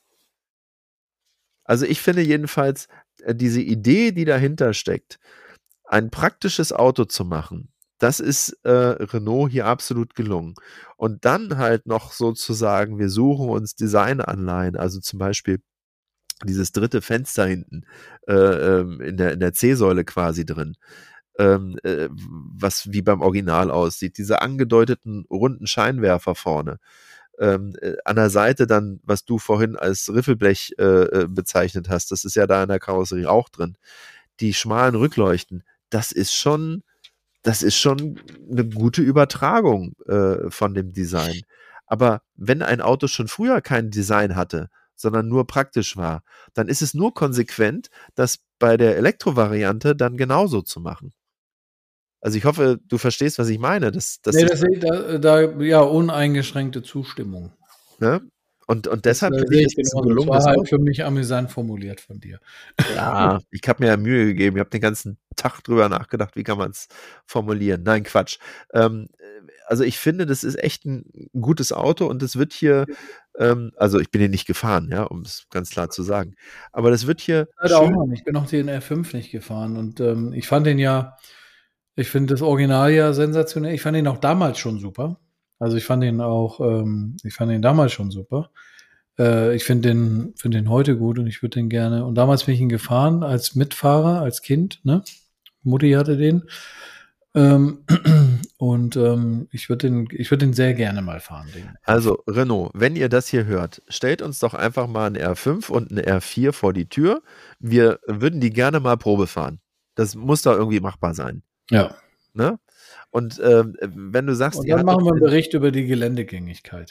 Also ich finde jedenfalls, äh, diese Idee, die dahinter steckt, ein praktisches Auto zu machen, das ist äh, Renault hier absolut gelungen. Und dann halt noch sozusagen, wir suchen uns Designanleihen, also zum Beispiel dieses dritte Fenster hinten äh, ähm, in der, in der C-Säule quasi drin, ähm, äh, was wie beim Original aussieht, diese angedeuteten runden Scheinwerfer vorne. Ähm, äh, an der Seite dann, was du vorhin als Riffelblech äh, äh, bezeichnet hast, das ist ja da in der Karosserie auch drin. Die schmalen Rückleuchten, das ist schon, das ist schon eine gute Übertragung äh, von dem Design. Aber wenn ein Auto schon früher kein Design hatte, sondern nur praktisch war, dann ist es nur konsequent, das bei der Elektrovariante dann genauso zu machen. Also ich hoffe, du verstehst, was ich meine. Das, das
Nee,
ist,
das sehe ich da, da, ja, uneingeschränkte Zustimmung.
ne? Und, und
Das
deshalb
äh,
finde
sehe
ich,
ich
es ist ein
genauso. Das
gelungenes
war halt
Auto.
für mich amüsant formuliert von dir.
Ja, ich habe mir ja Mühe gegeben. Ich habe den ganzen Tag drüber nachgedacht, wie kann man es formulieren. Nein, Quatsch. Ähm, also ich finde, das ist echt ein gutes Auto und es wird hier, ähm, also ich bin hier nicht gefahren, ja, um es ganz klar zu sagen. Aber das wird hier
Leider auch
schön.
noch nicht. Ich bin noch den R fünf nicht gefahren und ähm, ich fand den ja, ich finde das Original ja sensationell. Ich fand den auch damals schon super. Also ich fand den auch, ähm, ich fand den damals schon super. Äh, ich finde den, finde den heute gut und ich würde den gerne. Und damals bin ich ihn gefahren als Mitfahrer, als Kind, ne? Mutti hatte den. Ähm, und ähm, ich würde den, ich würde den sehr gerne mal fahren. Den.
Also Renault, wenn ihr das hier hört, stellt uns doch einfach mal einen R fünf und einen R vier vor die Tür. Wir würden die gerne mal Probe fahren. Das muss doch irgendwie machbar sein.
Ja.
Ne? Und ähm, wenn du sagst,
Und
ihr
dann machen
hattet
wir einen
den-
Bericht über die Geländegängigkeit.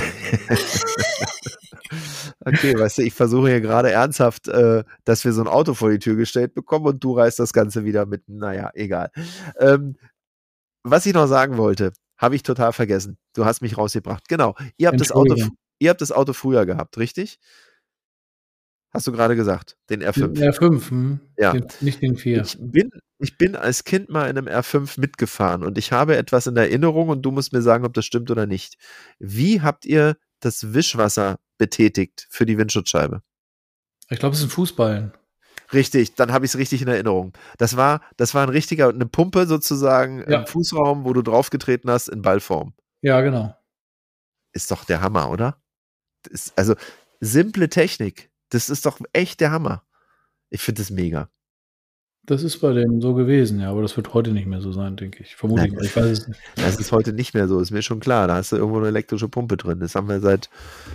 Okay, weißt du, ich versuche hier gerade ernsthaft, äh, dass wir so ein Auto vor die Tür gestellt bekommen und du reißt das Ganze wieder mit, naja, egal. Ähm, was ich noch sagen wollte, habe ich total vergessen. Du hast mich rausgebracht. Genau, ihr habt das Auto,
Entschuldigung.
ihr habt das Auto früher gehabt, richtig? Hast du gerade gesagt, den R fünf.
Den R fünf, hm?
Ja.
Den, nicht den vier.
Ich bin, ich bin als Kind mal in einem R fünf mitgefahren und ich habe etwas in Erinnerung und du musst mir sagen, ob das stimmt oder nicht. Wie habt ihr das Wischwasser betätigt für die Windschutzscheibe?
Ich glaube, es ist ein Fußballen.
Richtig, dann habe ich es richtig in Erinnerung. Das war, das war ein richtiger, eine Pumpe sozusagen
Ja.
im Fußraum, wo du draufgetreten hast in Ballform.
Ja, genau.
Ist doch der Hammer, oder? Das ist, also simple Technik, das ist doch echt der Hammer. Ich finde das mega.
Das ist bei dem so gewesen, ja, aber das wird heute nicht mehr so sein, denke ich. Vermute ich
Nein.
mal. Ich weiß es nicht.
Das ist heute nicht mehr so, ist mir schon klar. Da hast du irgendwo eine elektrische Pumpe drin. Das haben wir seit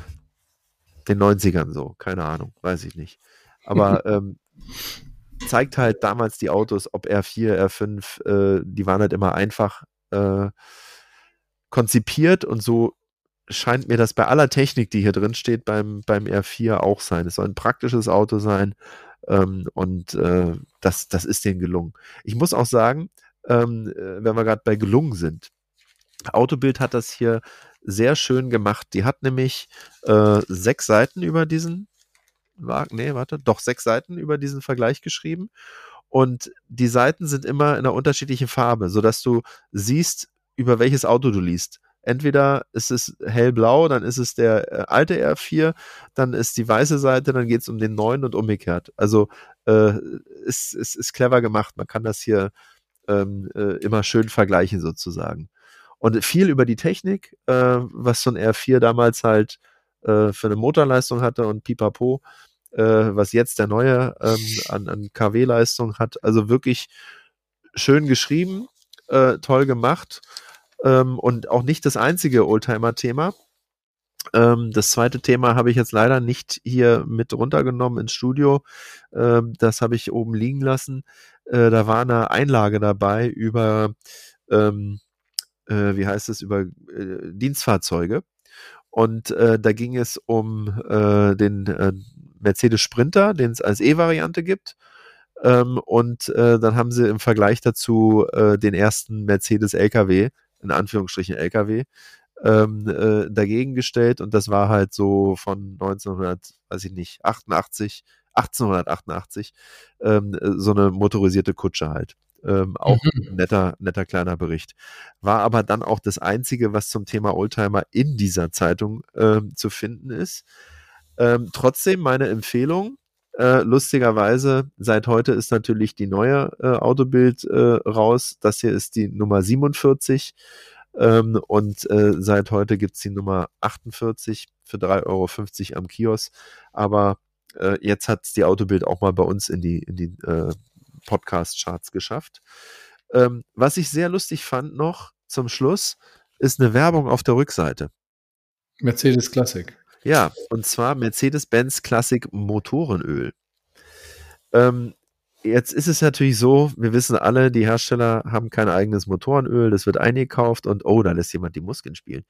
den neunzigern so. Keine Ahnung, weiß ich nicht. Aber ähm, zeigt halt damals die Autos, ob R vier, R fünf, äh, die waren halt immer einfach äh, konzipiert und so scheint mir das bei aller Technik, die hier drin steht, beim, beim R vier auch sein. Es soll ein praktisches Auto sein ähm, und äh, das, das ist denen gelungen. Ich muss auch sagen, ähm, äh, wenn wir gerade bei gelungen sind, Autobild hat das hier sehr schön gemacht. Die hat nämlich äh, sechs Seiten über diesen, nee, warte, doch sechs Seiten über diesen Vergleich geschrieben. Und die Seiten sind immer in einer unterschiedlichen Farbe, sodass du siehst, über welches Auto du liest. Entweder ist es hellblau, dann ist es der äh, alte R vier, dann ist die weiße Seite, dann geht es um den neuen und umgekehrt. Also äh, ist, ist, ist clever gemacht. Man kann das hier ähm, äh, immer schön vergleichen sozusagen. Und viel über die Technik, äh, was so ein R vier damals halt äh, für eine Motorleistung hatte und pipapo, äh, was jetzt der neue ähm, an, an K W-Leistung hat. Also wirklich schön geschrieben. äh, toll gemacht ähm, und auch nicht das einzige Oldtimer-Thema. Ähm, das zweite Thema habe ich jetzt leider nicht hier mit runtergenommen ins Studio. Ähm, das habe ich oben liegen lassen. Äh, da war eine Einlage dabei über, ähm, äh, wie heißt es, über äh, Dienstfahrzeuge. Und äh, da ging es um äh, den äh, Mercedes Sprinter, den es als E-Variante gibt. Ähm, und äh, dann haben sie im Vergleich dazu äh, den ersten Mercedes L K W, in Anführungsstrichen L K W, ähm, äh, dagegen gestellt. Und das war halt so von neunzehnhundert, weiß ich nicht, achtundachtzig, achtzehnhundertachtundachtzig, ähm, so eine motorisierte Kutsche halt. Ähm, auch
Mhm.
ein netter, netter kleiner Bericht. War aber dann auch das Einzige, was zum Thema Oldtimer in dieser Zeitung ähm, zu finden ist. Ähm, trotzdem meine Empfehlung, äh, lustigerweise, seit heute ist natürlich die neue äh, Autobild äh, raus. Das hier ist die Nummer siebenundvierzig ähm, und äh, seit heute gibt's die Nummer achtundvierzig für drei Euro fünfzig am Kiosk. Aber äh, jetzt hat's die Autobild auch mal bei uns in die, in die äh, Podcast-Charts geschafft. Ähm, was ich sehr lustig fand noch zum Schluss, ist eine Werbung auf der Rückseite.
Mercedes Classic.
Ja, und zwar Mercedes-Benz Classic Motorenöl. Ähm, jetzt ist es natürlich so, wir wissen alle, die Hersteller haben kein eigenes Motorenöl, das wird eingekauft und oh, da lässt jemand die Muskeln spielen.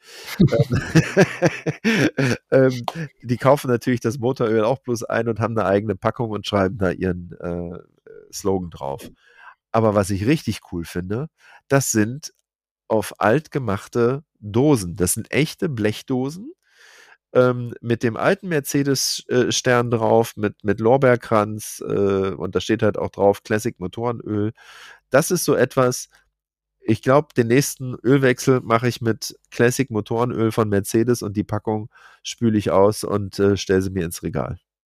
ähm, die kaufen natürlich das Motoröl auch bloß ein und haben eine eigene Packung und schreiben da ihren äh, Slogan drauf. Aber was ich richtig cool finde, das sind auf alt gemachte Dosen. Das sind echte Blechdosen ähm, mit dem alten Mercedes-Stern äh, drauf, mit, mit Lorbeerkranz äh, und da steht halt auch drauf Classic Motorenöl. Das ist so etwas, ich glaube, den nächsten Ölwechsel mache ich mit Classic Motorenöl von Mercedes und die Packung spüle ich aus und äh, stelle sie mir ins Regal.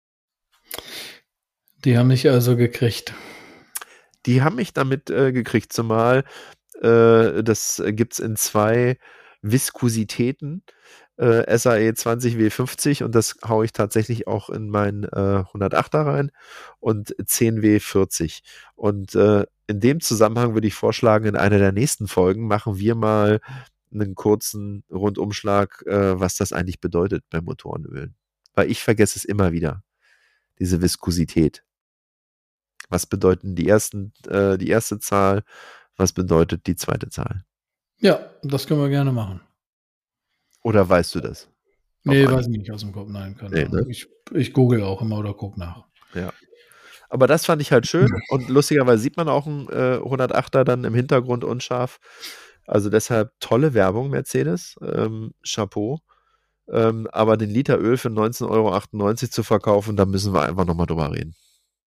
Die haben mich also gekriegt.
Die haben mich damit äh, gekriegt, zumal äh, das gibt's in zwei Viskositäten, äh, S A E zwanzig W fünfzig und das haue ich tatsächlich auch in meinen äh, hundertachter rein und zehn W vierzig. Und äh, in dem Zusammenhang würde ich vorschlagen, in einer der nächsten Folgen machen wir mal einen kurzen Rundumschlag, äh, was das eigentlich bedeutet bei Motorenölen. Weil ich vergesse es immer wieder, diese Viskosität. Was bedeuten die ersten, äh, die erste Zahl? Was bedeutet die zweite Zahl?
Ja, das können wir gerne machen.
Oder weißt du das?
Nee,
Auf
weiß ich nicht aus dem Kopf. Nein, keine
Nee,
Ahnung.
ne?
Ich, ich google auch immer oder gucke nach.
Ja. Aber das fand ich halt schön und lustigerweise sieht man auch einen äh, hundertachter dann im Hintergrund unscharf. Also deshalb tolle Werbung, Mercedes. Ähm, Chapeau. Ähm, aber den Liter Öl für neunzehn Euro achtundneunzig zu verkaufen, da müssen wir einfach nochmal drüber reden.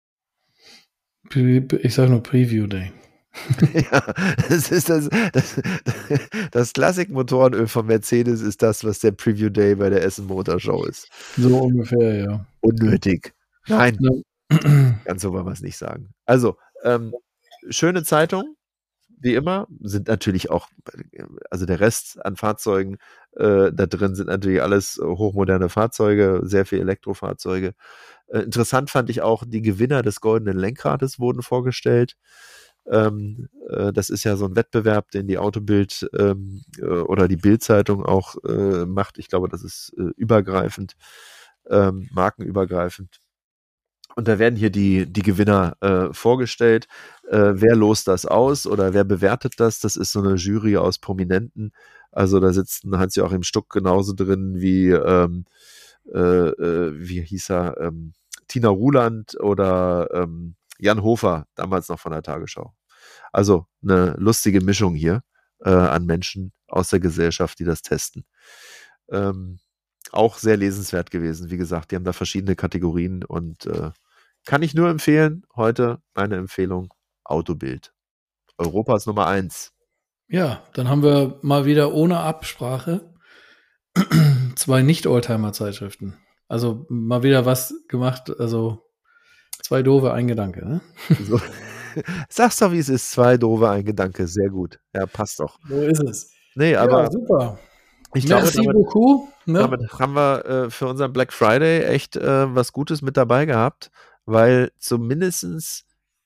Ich sage nur Preview Day.
Ja, das ist das, das, das Classic-Motorenöl von Mercedes ist das, was der Preview Day bei der Essen Motor Show ist.
So ungefähr, ja.
Unnötig. Nein,
Ja.
ganz so wollen wir es nicht sagen. Also, ähm, schöne Zeitung, wie immer, sind natürlich auch, also der Rest an Fahrzeugen äh, da drin sind natürlich alles hochmoderne Fahrzeuge, sehr viele Elektrofahrzeuge. Äh, interessant fand ich auch, die Gewinner des goldenen Lenkrades wurden vorgestellt. Ähm, äh, das ist ja so ein Wettbewerb, den die Autobild ähm, äh, oder die Bild-Zeitung auch äh, macht. Ich glaube, das ist äh, übergreifend, ähm, markenübergreifend. Und da werden hier die, die Gewinner äh, vorgestellt. Äh, wer lost das aus oder wer bewertet das? Das ist so eine Jury aus Prominenten. Also da sitzt ein Hans-Joachim Stuck genauso drin wie, ähm, äh, äh, wie hieß er, ähm, Tina Ruland oder ähm, Jan Hofer, damals noch von der Tagesschau. Also eine lustige Mischung hier äh, an Menschen aus der Gesellschaft, die das testen. Ähm, auch sehr lesenswert gewesen. Wie gesagt, die haben da verschiedene Kategorien und äh, kann ich nur empfehlen. Heute meine Empfehlung Autobild. Europas Nummer eins.
Ja, dann haben wir mal wieder ohne Absprache zwei Nicht-Oldtimer-Zeitschriften. Also mal wieder was gemacht, also zwei doofe, ein Gedanke, ne?
So. Sag's doch, wie es ist. Zwei doofe, ein Gedanke. Sehr gut. Ja, passt doch.
So ist es.
Nee, aber
ja, super.
ich glaube,
Merci
damit,
beaucoup. Ne?
damit haben wir äh, für unseren Black Friday echt äh, was Gutes mit dabei gehabt, weil zumindestens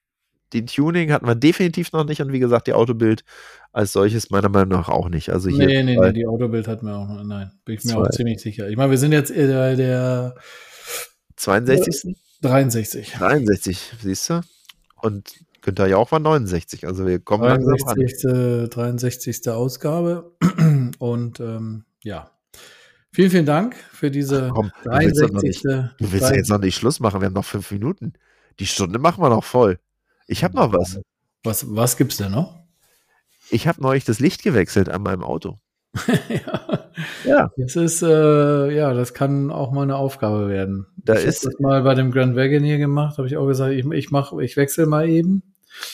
die Tuning hatten wir definitiv noch nicht und wie gesagt, die Autobild als solches meiner Meinung nach auch nicht. Also hier
Nee, nee,
zwei,
nee, die Autobild hatten wir auch noch. Nein, bin ich mir
zwei.
auch ziemlich sicher. Ich meine, wir sind jetzt bei der
zweiundsechzig.
dreiundsechzig.
dreiundsechzig, siehst du? Und Günther Jauch war neunundsechzig. Also wir kommen langsam ran.
dreiundsechzigste dreiundsechzigste Ausgabe. Und ähm, ja. Vielen, vielen Dank für diese
Ach, komm,
dreiundsechzigste
Du willst ja jetzt noch nicht Schluss machen, wir haben noch fünf Minuten. Die Stunde machen wir noch voll. Ich habe noch was.
Was, was gibt's denn noch?
Ich habe neulich das Licht gewechselt an meinem Auto.
ja.
Ja.
Das ist, äh, ja, das kann auch mal eine Aufgabe werden.
Da
ich
ist
habe das mal bei dem Grand Wagoneer gemacht, habe ich auch gesagt, ich, ich mach, ich wechsle mal eben.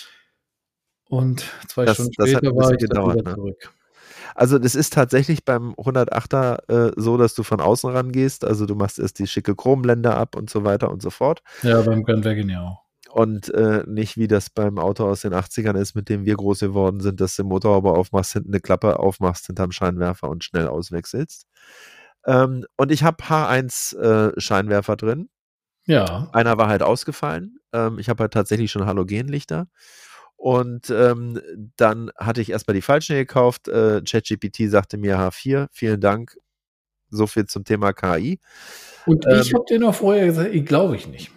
Und zwei
das,
Stunden
das
später
hat
war ich
gedauert,
dann wieder
ne?
zurück.
Also das ist tatsächlich beim hundertachter äh, so, dass du von außen rangehst. Also du machst erst die schicke Chromblende ab und so weiter und so fort.
Ja, beim Grand Wagoneer auch.
Und äh, nicht wie das beim Auto aus den achtzigern ist, mit dem wir groß geworden sind, dass du den Motorhaube aufmachst, hinten eine Klappe aufmachst hinterm Scheinwerfer und schnell auswechselst. Ähm, und ich habe H eins äh, Scheinwerfer drin.
Ja.
Einer war halt ausgefallen. Ähm, ich habe halt tatsächlich schon Halogenlichter. Und ähm, dann hatte ich erstmal die falschen gekauft. Äh, ChatGPT sagte mir H vier, vielen Dank. So viel zum Thema K I.
Und
Ähm,
ich habe dir noch vorher gesagt, ich glaube ich nicht.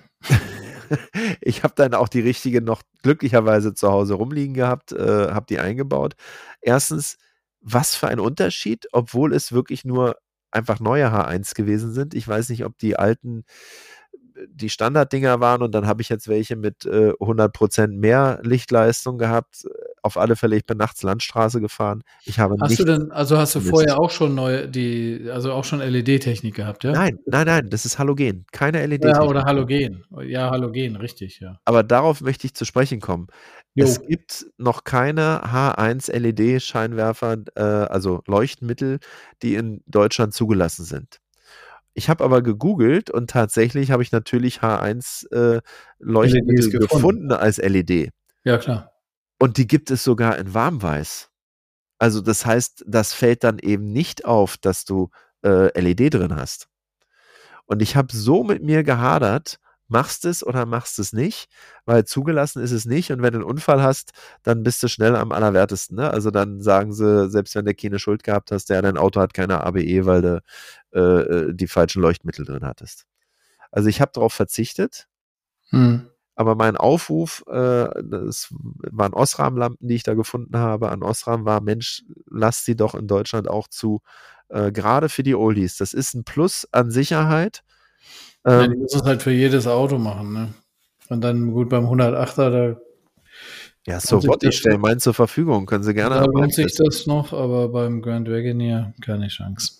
Ich habe dann auch die richtige noch glücklicherweise zu Hause rumliegen gehabt, äh, habe die eingebaut. Erstens, was für ein Unterschied, obwohl es wirklich nur einfach neue H eins gewesen sind. Ich weiß nicht, ob die alten die Standarddinger waren und dann habe ich jetzt welche mit äh, hundert Prozent mehr Lichtleistung gehabt. Auf alle Fälle, ich bin nachts Landstraße gefahren. Ich habe
Hast
nicht
du denn, also hast du
vermisst.
vorher auch schon neue, die, also auch schon L E D-Technik gehabt, ja?
Nein, nein, nein, das ist Halogen, keine L E
Ja,
D-Technik.
oder Halogen. Ja, Halogen, richtig, ja.
Aber darauf möchte ich zu sprechen kommen.
Jo.
Es gibt noch keine H eins L E D-Scheinwerfer, äh, also Leuchtmittel, die in Deutschland zugelassen sind. Ich habe aber gegoogelt und tatsächlich habe ich natürlich H eins äh, Leuchtmittel
L E Ds gefunden.
gefunden als L E D.
Ja, klar.
Und die gibt es sogar in Warmweiß. Also das heißt, das fällt dann eben nicht auf, dass du äh, L E D drin hast. Und ich habe so mit mir gehadert, machst es oder machst es nicht, weil zugelassen ist es nicht und wenn du einen Unfall hast, dann bist du schnell am allerwertesten. Ne? Also dann sagen sie, selbst wenn du keine Schuld gehabt hast, ja, dein Auto hat keine A B E, weil du äh, die falschen Leuchtmittel drin hattest. Also ich habe darauf verzichtet,
Hm.
aber mein Aufruf, äh, das waren Osram-Lampen, die ich da gefunden habe, an Osram war, Mensch, lass sie doch in Deutschland auch zu, äh, gerade für die Oldies. Das ist ein Plus an Sicherheit.
Ja,
Ähm,
die müssen es halt für jedes Auto machen, ne? Und dann gut beim hundertachter, da,
ja, so what, ich stelle meinen zur Verfügung, können Sie gerne
da
haben.
lohnt sich das noch, aber beim Grand Wagoneer keine Chance.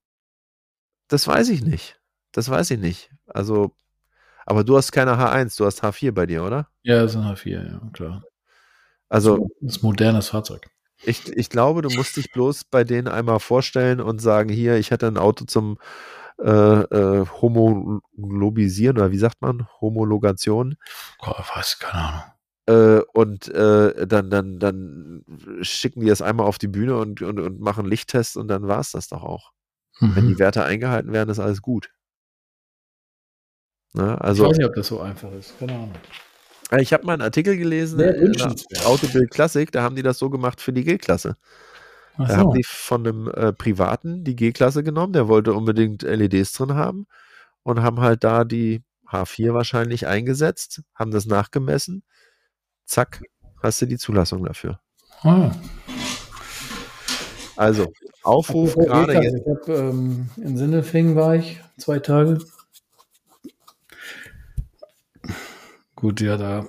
Das weiß ich nicht. Das weiß ich nicht. Also, aber du hast keine H eins, du hast H vier bei dir, oder?
Ja, das ist ein H vier, ja, klar.
Also,
Das ist ein modernes Fahrzeug.
ich, ich glaube, du musst dich bloß bei denen einmal vorstellen und sagen, hier, ich hätte ein Auto zum äh, äh, Homologisieren, oder wie sagt man? Homologation.
Oh, weiß, keine Ahnung.
Äh, und äh, dann, dann, dann schicken die das einmal auf die Bühne und, und, und machen Lichttests und dann war es das doch auch.
Mhm.
Wenn die Werte eingehalten werden, ist alles gut. Ne?
Ich
Also,
weiß nicht, ob das so einfach ist. Keine Ahnung.
ich habe mal einen Artikel gelesen
Sehr
in der
wünschenswert.
Autobild Classic, da haben die das so gemacht für die G-Klasse.
Ach
Da
so.
haben die von einem äh, Privaten die G-Klasse genommen, der wollte unbedingt L E Ds drin haben und haben halt da die H vier wahrscheinlich eingesetzt, haben das nachgemessen, zack, hast du die Zulassung dafür.
Ah.
Also, Aufruf
Apropos
gerade
G-Klasse,
jetzt.
Ich habe ähm, in Sindelfingen war ich zwei Tage. Gut, ja, da.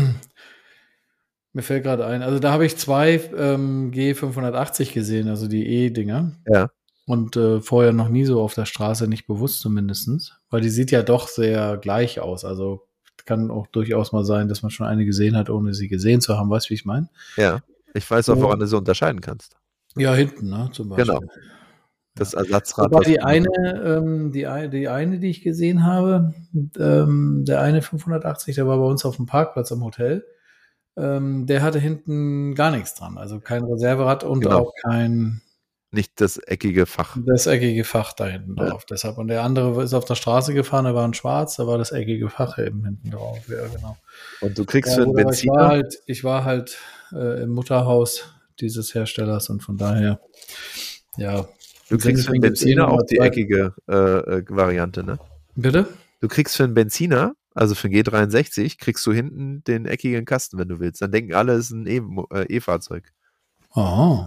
Mir fällt gerade ein. Also da habe ich zwei ähm, G fünfhundertachtzig gesehen, also die E-Dinger.
Ja,
Und äh, vorher noch nie so auf der Straße, nicht bewusst zumindest. Weil die sieht ja doch sehr gleich aus. Also kann auch durchaus mal sein, dass man schon eine gesehen hat, ohne sie gesehen zu haben. Weißt du, wie ich meine?
ja. Ich weiß auch, woran du so unterscheiden kannst.
Ja, hinten, ne, zum Beispiel.
Genau. Das Ersatzrad.
Wobei
was
die
du-
eine, ähm, die, ein- die eine, die ich gesehen habe, ähm, der eine fünfhundertachtzig, der war bei uns auf dem Parkplatz am Hotel. Ähm, der hatte hinten gar nichts dran. Also kein Reserverad und
Genau.
auch kein
nicht das eckige Fach.
Das eckige Fach da hinten
Ja.
drauf. Deshalb. Und der andere ist auf der Straße gefahren, der war in schwarz, da war das eckige Fach eben hinten drauf. Ja, genau.
Und du kriegst
Ja,
für einen
gut, aber ich war
Benziner,
halt, ich war halt äh, im Mutterhaus dieses Herstellers und von daher, ja.
du
im
kriegst für einen
Sinne gibt's eh
Benziner
noch mal
auch die
zwei-
eckige äh, äh, Variante, ne?
Bitte?
Du kriegst für einen Benziner, also für einen G dreiundsechzig, kriegst du hinten den eckigen Kasten, wenn du willst. Dann denken alle, es ist ein E- äh, E-Fahrzeug.
Oh.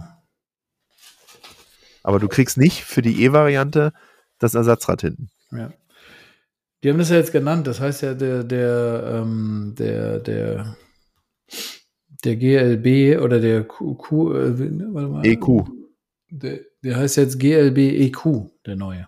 Aber du kriegst nicht für die E-Variante das Ersatzrad hinten.
Ja. Die haben das ja jetzt genannt, das heißt ja der, der, ähm, der, der, der G L B oder der Q, Q äh, warte mal.
E Q.
Der, der heißt jetzt G L B E Q, der neue.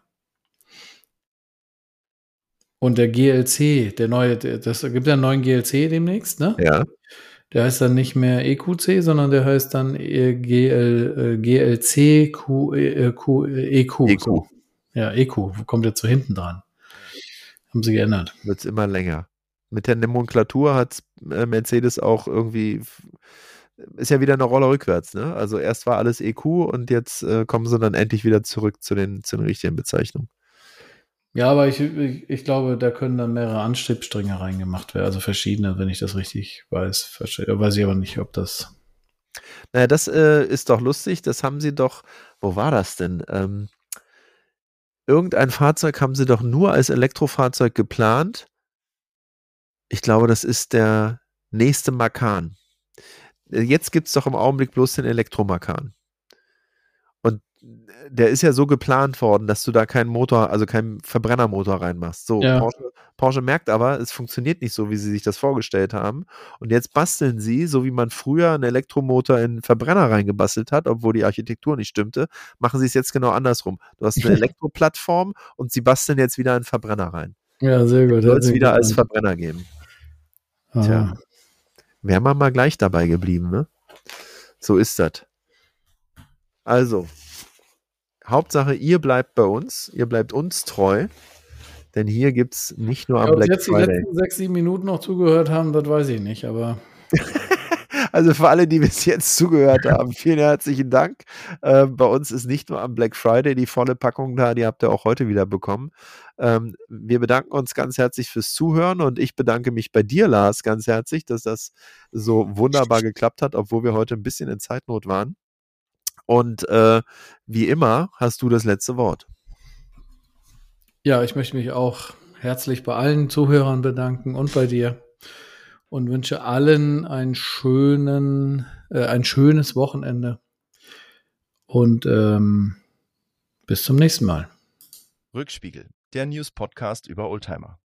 Und der G L C, der neue, der, das gibt ja einen neuen G L C demnächst, ne?
Ja.
Der heißt dann nicht mehr E Q C, sondern der heißt dann äh, G L, äh, G L C Q, äh, Q, äh, E Q.
E Q.
So. Ja, E Q, kommt jetzt so hinten dran. Haben sie geändert.
Wird es immer länger. Mit der Nomenklatur hat äh, Mercedes auch irgendwie, ist ja wieder eine Rolle rückwärts, ne? Also erst war alles E Q und jetzt äh, kommen sie dann endlich wieder zurück zu den, zu den richtigen Bezeichnungen.
Ja, aber ich, ich, ich glaube, da können dann mehrere Antriebsstränge reingemacht werden, also verschiedene, wenn ich das richtig weiß. Verste- Weiß ich aber nicht, ob das.
Naja, das äh, ist doch lustig, das haben sie doch, wo war das denn? Ähm, irgendein Fahrzeug haben sie doch nur als Elektrofahrzeug geplant. Ich glaube, das ist der nächste Macan. Äh, Jetzt gibt es doch im Augenblick bloß den Elektromacan. Und der ist ja so geplant worden, dass du da keinen Motor, also keinen Verbrennermotor reinmachst. So,
Ja.
Porsche, Porsche merkt aber, es funktioniert nicht so, wie sie sich das vorgestellt haben. Und jetzt basteln sie, so wie man früher einen Elektromotor in einen Verbrenner reingebastelt hat, obwohl die Architektur nicht stimmte, machen sie es jetzt genau andersrum. Du hast eine Elektroplattform und sie basteln jetzt wieder einen Verbrenner rein.
Ja, sehr gut.
Soll es wieder als Verbrenner geben.
Aha.
Tja. Wären wir mal gleich dabei geblieben, ne? So ist das. Also, Hauptsache, ihr bleibt bei uns, ihr bleibt uns treu, denn hier gibt es nicht nur am
Ob
Black
jetzt die
Friday.
letzten sechs, sieben Minuten noch zugehört haben, das weiß ich nicht, aber
Also für alle, die bis jetzt zugehört haben, vielen herzlichen Dank. Ähm, bei uns ist nicht nur am Black Friday die volle Packung da, die habt ihr auch heute wieder bekommen. Ähm, wir bedanken uns ganz herzlich fürs Zuhören und ich bedanke mich bei dir, Lars, ganz herzlich, dass das so wunderbar geklappt hat, obwohl wir heute ein bisschen in Zeitnot waren. Und äh, wie immer hast du das letzte Wort.
ja, ich möchte mich auch herzlich bei allen Zuhörern bedanken und bei dir und wünsche allen einen schönen, äh, ein schönes Wochenende und ähm, bis zum nächsten Mal.
Rückspiegel, der News-Podcast über Oldtimer.